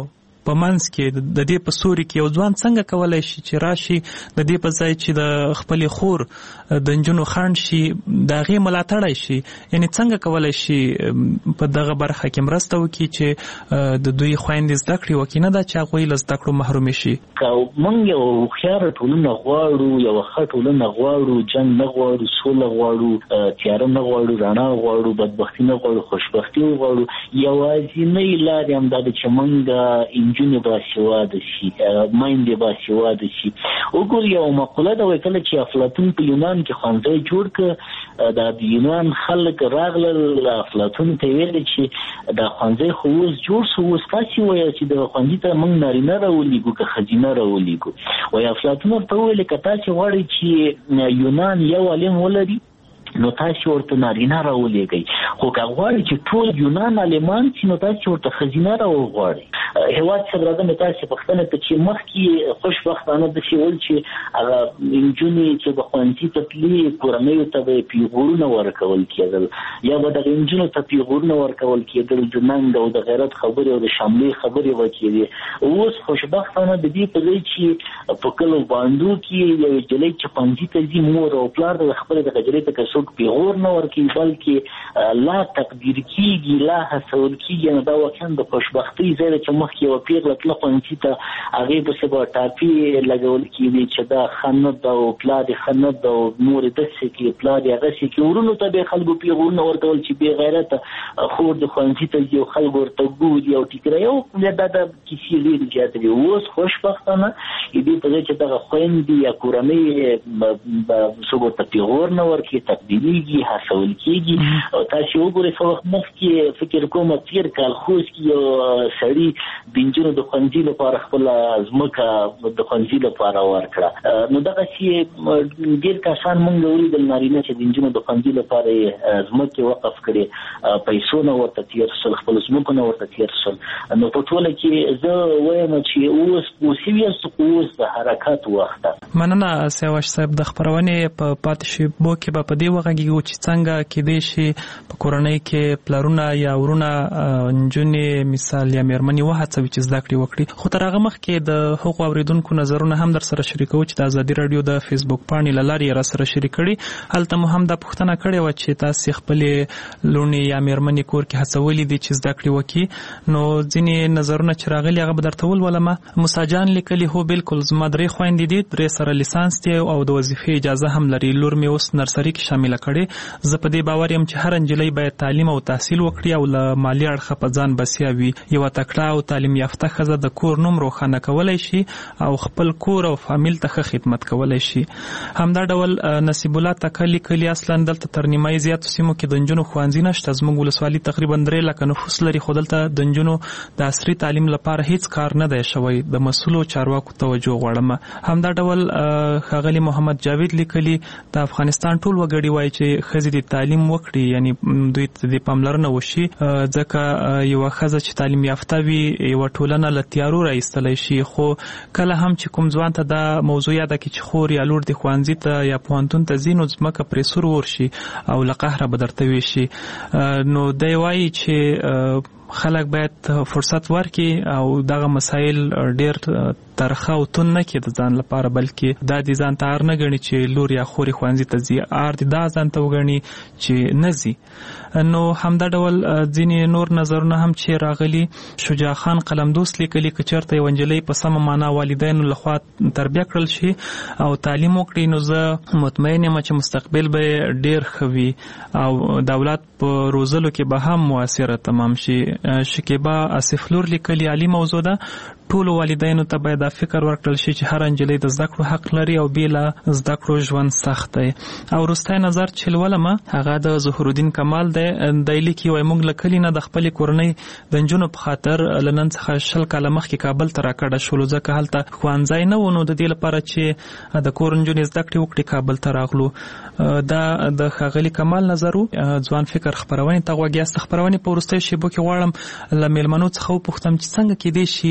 په منځ کې د دې په سوري کې یو ځوان څنګه کولای شي چې راشي د دې په ځای چې د خپل خور د نجونو خاند شي د هغې ملاتړی شي، یعنی څنګه کولای شي په دغه برخه کې مرسته وکړي چې د دوی خویندې زده کړې وکړي، نه دا چې هغوی له زده کړو محرومې شي. موږ یو هوښیاره ټولنه غواړو، یو ښه ټولنه غواړو، جنګ نه غواړو، سوله غواړو، تیاره نه غواړو، رڼا غواړو، بدبختي نه غواړو، خوشبختي غواړو. یوازینۍ لارې همدا ده چې موږ نجونې باسواده شي، میندې باسواده شي. وګورئ یو مقوله ده وایي کله چې افلاطون په یونان کې ښوونځی جوړ کړ، دا د یونان خلک راغلل افلاطون ته ویل چې دا ښوونځی خو اوس جوړ شو، اوس تاسې وایه چې د ښوونځي ته موږ نارینه راولېږو که ښځینه راولېږو. وایي افلاطون ورته وویل که تاسې غواړئ چې یونان یو عالم ولري نو تاسې ورته نارینه راولېږئ، خو که غواړئ چې ټول یونان عالمان شي نو تاسې ورته ښځینه راوغواړئ. هېواد صاحب راځه مې تاسې پوښتنه کړه چې مخکې خوشبختانه داسې ول چې هغه نجونې چې به ښوونځي ته تلي کورنیو ته به یې پیغورونه ورکول کېدل، یا به دغه نجونو ته پیغورونه ورکول کېدل، د ننګ او د غیرت خبرې او د شاملې خبرې به کېدې. اوس خوشبختانه د دې په ځای چې په کلو باندو کې یو نجلۍ چې ښوونځي ته ځي مور او پلار د خپلې دغه نجلۍ ته که څوک پیغور نه ورکوي بلکې لا تقدیر کېږي، لا هڅول کېږي، نو دا واقعا د خوشبختۍ ځای ده چې مخکې یوه پیغله تله ښوونځي ته هغې پسې به ټاپې لګول کېدې چې دا ښه نه ده او پلار یې ښه نه ده او مور یې داسې کړي پلار یې هغسې کړي. ورونو ته به یې خلکو پیغورونه ورکول چې بې غیرته خور د ښوونځي ته ځي او خلکو ورته ګوري او ټیکرایي او دا د کیسې ډېرې زیاتې دي. اوس خوشبختانه دې په ځای چې دغه خویندې یا کورنۍ څوک ورته پیغور نه ورکړي، تقدیریږي، هڅول کېږي. تاسې وګورئ څه وخت مخکې فکر کوم تېر کال خوست کې یو سړي د نجونو د ښوونځي لپاره خپله ځمکه د ښوونځي لپاره ورکړه. نو دغسې ډېر کسان موږ ولیدل نارینه چې د نجونو د ښوونځي لپاره یې ځمکې وقف کړې، پیسو نه ورته تېر شول، خپلو ځمکو نه ورته تېر شول. نو په ټوله کې زه وایم چې اوس پوسیو یاست، خو اوس د حرکت وخت ده. مننه سیاوش صاحب. د خپرونې په پاتې شیبو کې به په دې وغږیږو چې څنګه کېدای شي په کورنۍ کې پلرونه یا ورونه نجونې مثال یا مېرمنې وهڅوي چې زده کړې وکړي. خو تر هغه مخکې د هغو اورېدونکو نظرونه هم در سره شریکوو چې د ازادي راډیو د فیسبوک پاڼې له لارې یې را سره شریک کړي. هلته مو هم دا پوښتنه کړې وه چې تاسې خپلې لوڼې یا مېرمنې کور کې هڅولي دي چې زده کړې وکړي. نو ځینې نظرونه چې راغلي هغه به درته ولولمه. موسی جان لیکلي هو بالکل زما 3 خویندې دي، 3 سره لیسانس دي او د وظیفې اجازه هم لري. لور مې اوس نرسري کې شامله کړې. زه په دې باور یم چې هر نجلۍ باید تعلیم او تحصیل وکړي او له مالي اړخه په ځان بسیا وي. یوه تکړه او تعلیم یافته ښځه د کور نوم روښانه کولی شي او خپل کور او فامیل ته ښه خدمت کولی شي. همدا ډول نصیب الله تکه لیکلي اصلا دلته تر نیمایي زیاتو سیمو کې د نجونو ښوونځي نشته. زموږ ولسوالي تقریبا 3 لکه نفوس لري، خو دلته د نجونو د عصري تعلیم لپاره هیڅ کار نه دی شوی. د مسؤلو چارواکو توجه غواړم. همدا ډول ښاغلي محمد جاوید لیکلي د افغانستان ټول وګړي وایي چې ښځې د تعلیم وکړي، یعنی دوی ته د پاملرنه وشي، ځکه یوه ښځه چې تعلیم یافته وي یوه ټولنه له تیارو راایستلی شي. خو کله هم چې کوم ځوان ته دا موضوع یاده کړي چې خور یا لور د ښوونځي ته یا پوهنتون ته ځي نو ځمکه پرې سور ورشي او له قهره به درته ویشي. نو دی وایي چې خلک باید فرصت ورکړي او دغه مسایل ډېر ترخه او تون نه کړي د ځان لپاره، بلکې دا د ځان ته ار نه ګڼي چې لور یا خور ښوونځي ته ځي، ار د دا ځان ته وګڼي چې نه ځي. نو همدا ډول ځینې نور نظرونه هم چې راغلي. شجاع خان قلمدوست لیکلي که چېرته یوه نجلۍ په سمه معنا والدینو لخوا تربیه کړل شي او تعلیم وکړي نو زه مطمئن یم چې مستقبل به یې ډېر ښه وي او د اولاد په روزلو کې به هم مؤثره تمام شي. شکیبا آصف لور لیکلي عالي موضوع ده. ټولو والدینو ته باید دا فکر ورکړل شي چې هر نجلۍ د زده کړو حق لري او بې له زده کړو ژوند سخت دی. او وروستی نظر چې لولمه هغه د ظهور الدین کمال دی. دی لیکي وایي موږ له کلي نه د خپلې کورنۍ د نجونو په خاطر له نن څخه 20 کاله مخکې کابل ته راکډه شولو، ځکه هلته ښوونځی نه و. نو د دې لپاره چې د کور نجونې زده کړې وکړي کابل ته راغلو. دا د ښاغلي کمال نظر و. ځوان فکر خپرونې ته غوږ یاست. خپرونې په وروستیو شیبو کې غواړم له میلمنو څخه وپوښتم چې څنګه کېدای شي له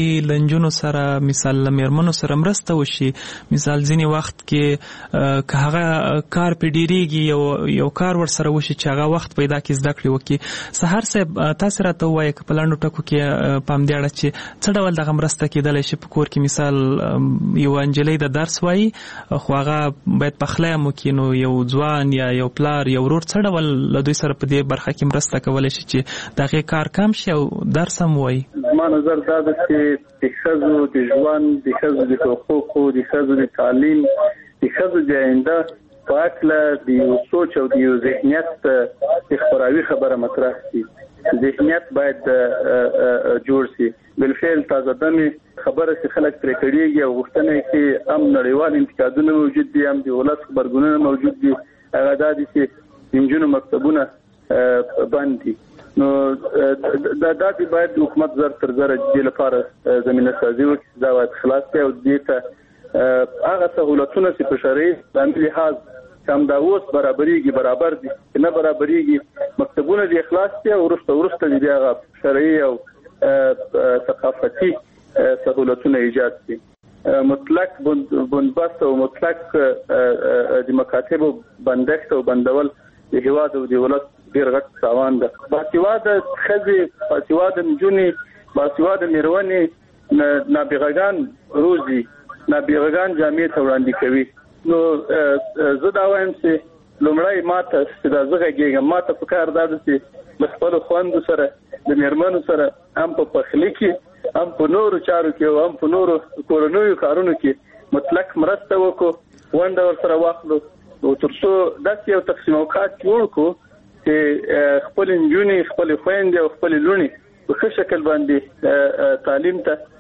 انجونو سره مثال میرمنو سره مرسته وشي. مثال ځینی وخت کې که هغه کار په ډیریږي یو کار ور سره وشي چې هغه وخت پیدا کې زده کړې وکي. سحر صاحب تاسو راته وایي چې په لاندو ټکو کې پام دی اړه چې څه ډول دغه مرسته کېدلی شي په کور کې. مثال یو انجلۍ د درس وایي خو هغه باید پخلی هم وکړي، نو یو ځوان یا یو پلار یا ورور څه ډول له دوی سره په دې برخه کې مرسته کولی شي چې د هغې کار کم شي او درس هم وایي؟ زما نظر دا ده چې د ښځو د ژوند، د ښځو د حقوقو، د ښځو د تعلیم، د ښځو د آینده په هکله د یو سوچ او د یو ذهنیت اخباري خبره مطرح شي. ذهنیت باید جوړ شي. بالفعل تازه دمې خبره چې خلک پرې کړيږي او غوښتنه کې هم نړیوال انتقادونه موجود دي، هم د ولس خبرګونونه موجود دي. هغه دا دي چې انجونو مکتبونه بند دي. نو دا دي باید حکومت زر تر زر د لپاره زمينه سازي وکړي، دا باید خلاص کړي او دې ته هغه سہولتونه چې په شرعي باندې لحاظ کم دا اوس برابرېږي برابر دي، نه برابرېږي مکتبونه د اخلاص ته ورسته دي هغه شرعي او ثقافتي سہولتونه ایجاد دي. مطلق بندبست او مطلق د مکاتب بندښت او بندول د هیواد او د ولادت ډیر غټ تاوان ده. باسواده ښځې، باسواده نجونې، باسواده میرمنې نابغه‌ګان روزي، نابغه‌ګان جامعې ته وړاندې کوي. نو زه دا وایم چې لومړی ماته چې دا زه غږیږم، ماته په کار دا ده چې له خپلو خویندو سره، د میرمنو سره هم په پخلي کې، هم په نورو چارو کې او هم په نورو کورنیو کارونو کې مطلق مرسته وکړو، ونډه ورسره واخلو او تر څو داسې یو تقسیم اوقات جوړ کړو چې خپل نجونې، خپل خویندې او خپل لوڼې په ښه شکل باندې تعلیم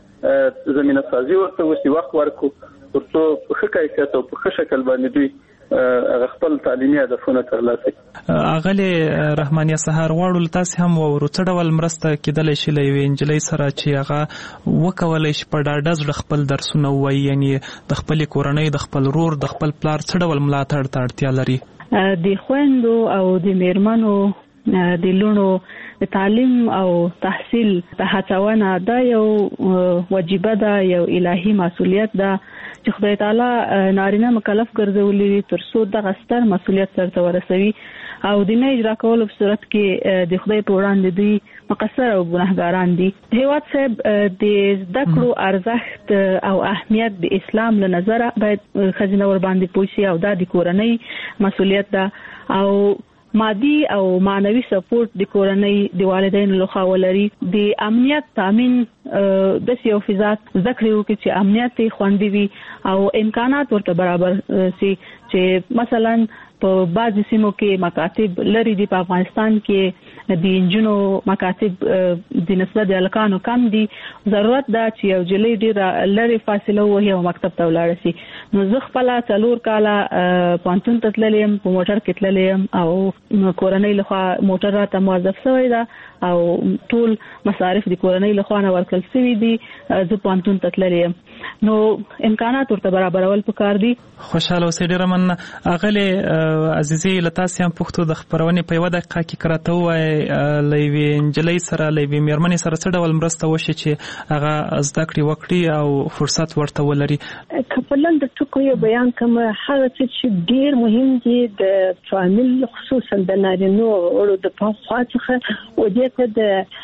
ته زمینه سازي ورته وشي، وخت ورکړو تر څو په ښه کیفیت او په ښه شکل باندې دوی خپل تعلیمي هدفونه ترلاسه کړي. اغلی رحمانیه سهار غواړو تاسو هم ورو څه ډول مرسته کېدلی شي له یوې نجلۍ سره چې هغه وکولی شي په ډاډه زړه خپل درسونه ووایي، یعنی د خپلې کورنۍ، د خپل ورور، د خپل پلار څه ډول ملاتړ ته اړتیا لري؟ د خویندو او د میرمنو د لونو د تعلیم او تحصیل ته هڅونه دا یو واجبه ده، یو الهي مسؤلیت ده چې خدای تعالی نارینه مکلف ګرځولي تر څو دغه ستر مسؤلیت سره ورسوي او د نه اجرا کولو په صورت کې د خدای په وړاندې دوی مقصر او ګناهګاران دي. هیواد صاحب د زده کړو ارزښت او اهمیت د اسلام له نظره باید خزینه ور باندې پوښي او دا د کورنۍ مسؤلیت ده او مادي او معنوي سپورټ د کورنۍ د والدینو لخوا ولري. د امنیت تامین د یو فضات ذکر وکړي چې امنیت خوندي وي او امکانات ورته برابر سي، چې مثلا په بعض سیمو کې مکاتب لري دي، په افغانستان کې د انجونو مکاتب د نسبت د الکانو کم دي. ضرورت ده چې یو جلې ډیر لري فاصله وهي او مکتب ته ولاړ شي. نو زه خپل 4 کاله پانتون ته تللم، په موټر کې تللم او کورنۍ لخوا موټر راته موظف شوی ده او ټول مصارف د کورنۍ لخوا نه ورکړل شوی دي. زه پانتون ته تللم، نو امکانات ورته برابرول پکار دي. خوشاله اوسئ. ډیره مننه. اغلی عزیزي لتاسې هم پښتو د خبرونې په 1 دقیقه کې کراته وای له یوې نجلۍ سره، له یوې میرمنې سره څه ډول مرسته وشي چې هغه زده کړې وکړي او فرصت ورته ولري؟ کپلن د ټکو یو بیان کوم هغه چې ډیر مهم دي د فامیل خصوصا د نارینو او د پخوا څخه او د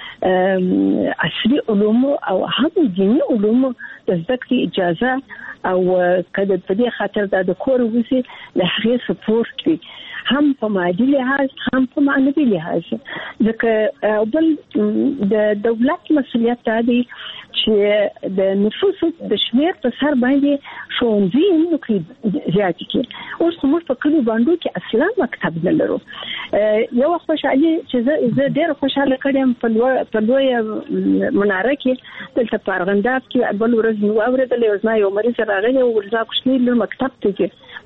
عصري علوم او هم دیني علوم د زده کړې اجازه او کله په دې خاطر د کور وسی له هغه سپورټ وي، هم په مادي لحاظ هم په معنوي لحاظ. ځکه بل د دولت مسؤلیت دی چې د نفوس د شمیر په سر باندې ښوونځي نو کې زیات کړي. اوس موږ په کلیو باندې کې اصلا مکتب نه لرو. یو خوشاله چې زه ډېر خوشاله کړم په لوی مناره کې دلته پارغنداب کې بل ورځ نو اورېدل یو ځای یو مریض راغلی او ورځا کوښنی له مکتب ته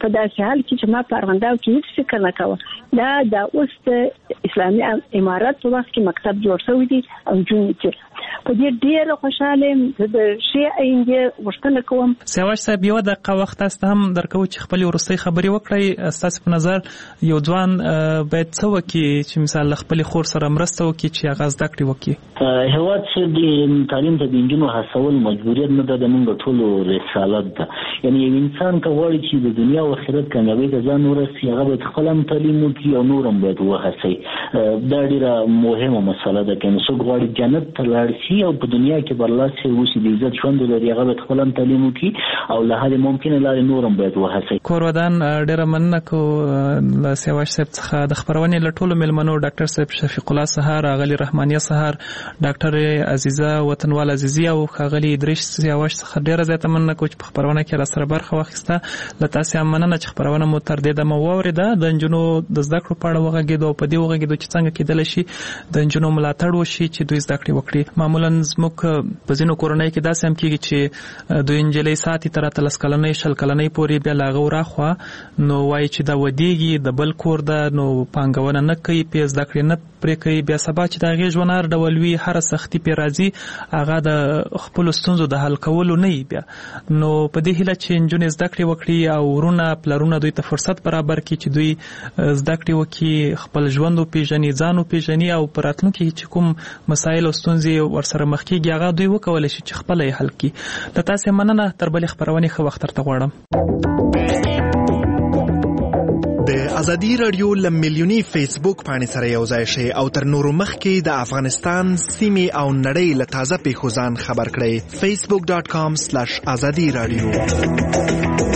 په داسې حال کې چې ما په ارغنداو کې هیڅ فکر نه کوم دا اوس د اسلامي امارات په وخت کې مکتب جوړ شوی دی او جون چې په دې ډېر خوشاله د شی اینده وشتنه کوم. سیاوش صاحب یو دقیقه وخت است هم درکو چې خپل ورستۍ خبري وکړي تاسو په نظر یو ځوان باید څه وکړي چې مثال خپل خور سره مرسته وکړي چې هغه زده کړې وکړي؟ هیواد چې د تعلیم ته د انجونو هڅول مجبوریت نه ده د موږ ټولو رسالت ده. یعنی یو انسان که غواړي چې د دنیا او آخرت کامیابی ته ځان ورسوي هغه باید خپل هم تعلیم وکړي او نور هم باید وهڅوي. دا ډېره مهمه مسله ده که څوک غواړي جنت ته لاړ شي او په دنیا کې برلاسه اوسي د عزت ژوند ولري هغه باید خپل هم تعلیم وکړي او له هرې ممکنه لارې نور هم باید وهڅوي. کور ودان ډېره مننه کوو له سیاوش صاحب څخه د خپرونې له ټولو مېلمنو ډاکټر صاحب شفیق الله سهار، اغلی رحمانیه سهار، ډاکټر عزیزه وطنوال عزیزی او ښاغلي ادریس سیاوش څخه ډېره زیاته مننه کوم چې په خپرونه کې را سره برخه واخیسته. له تاسې هم مننه چې خپرونه مو تر دې دمه واورېده. د نجونو د زده کړو په اړه وغږېدو او په دې وغږېدو چې څنګه کېدلی شي د نجونو ملاتړ وشي چې دوی زده کړې وکړي. معمولا زموږ په ځینو کورنۍ کې داسې هم کېږي چې دوی نجلۍ ساتي تر 13 کلنۍ 20 کلنۍ پورې بیا له هغه وراخوا نو وایي چې دا ودیږي د بل کور ده نو پانګونه نه کوي پې زده کړې نه پرې کوي. بیا سبا چې د هغې ژوند هر ډول وي هره سختي پې راځي هغه د خپلو ستونزو د حل کولو نه وي. بیا نو په دې هیله چې نجونې زده کړې وکړي او ورونه پلرونه دوی ته فرصت برابر کړي چې دوی زده کړې وکړي، خپل ژوند وپېژني، ځان وپېژني او په راتلونکي کې چې کوم مسایل او ستونزې ورسره مخ کېږي هغه دوی وکولی شي چې خپله یې حل کړي. له تاسې مننه. تر بلې خپرونې ښه وخت درته غواړم. د ازادي رادیو لمیلیونی فیسبوک باندې سره یو ځای شي او تر نورو مخکې د افغانستان سیمې او نړۍ له تازه پیښو ځان خبر کړئ. facebook.com/azadi radio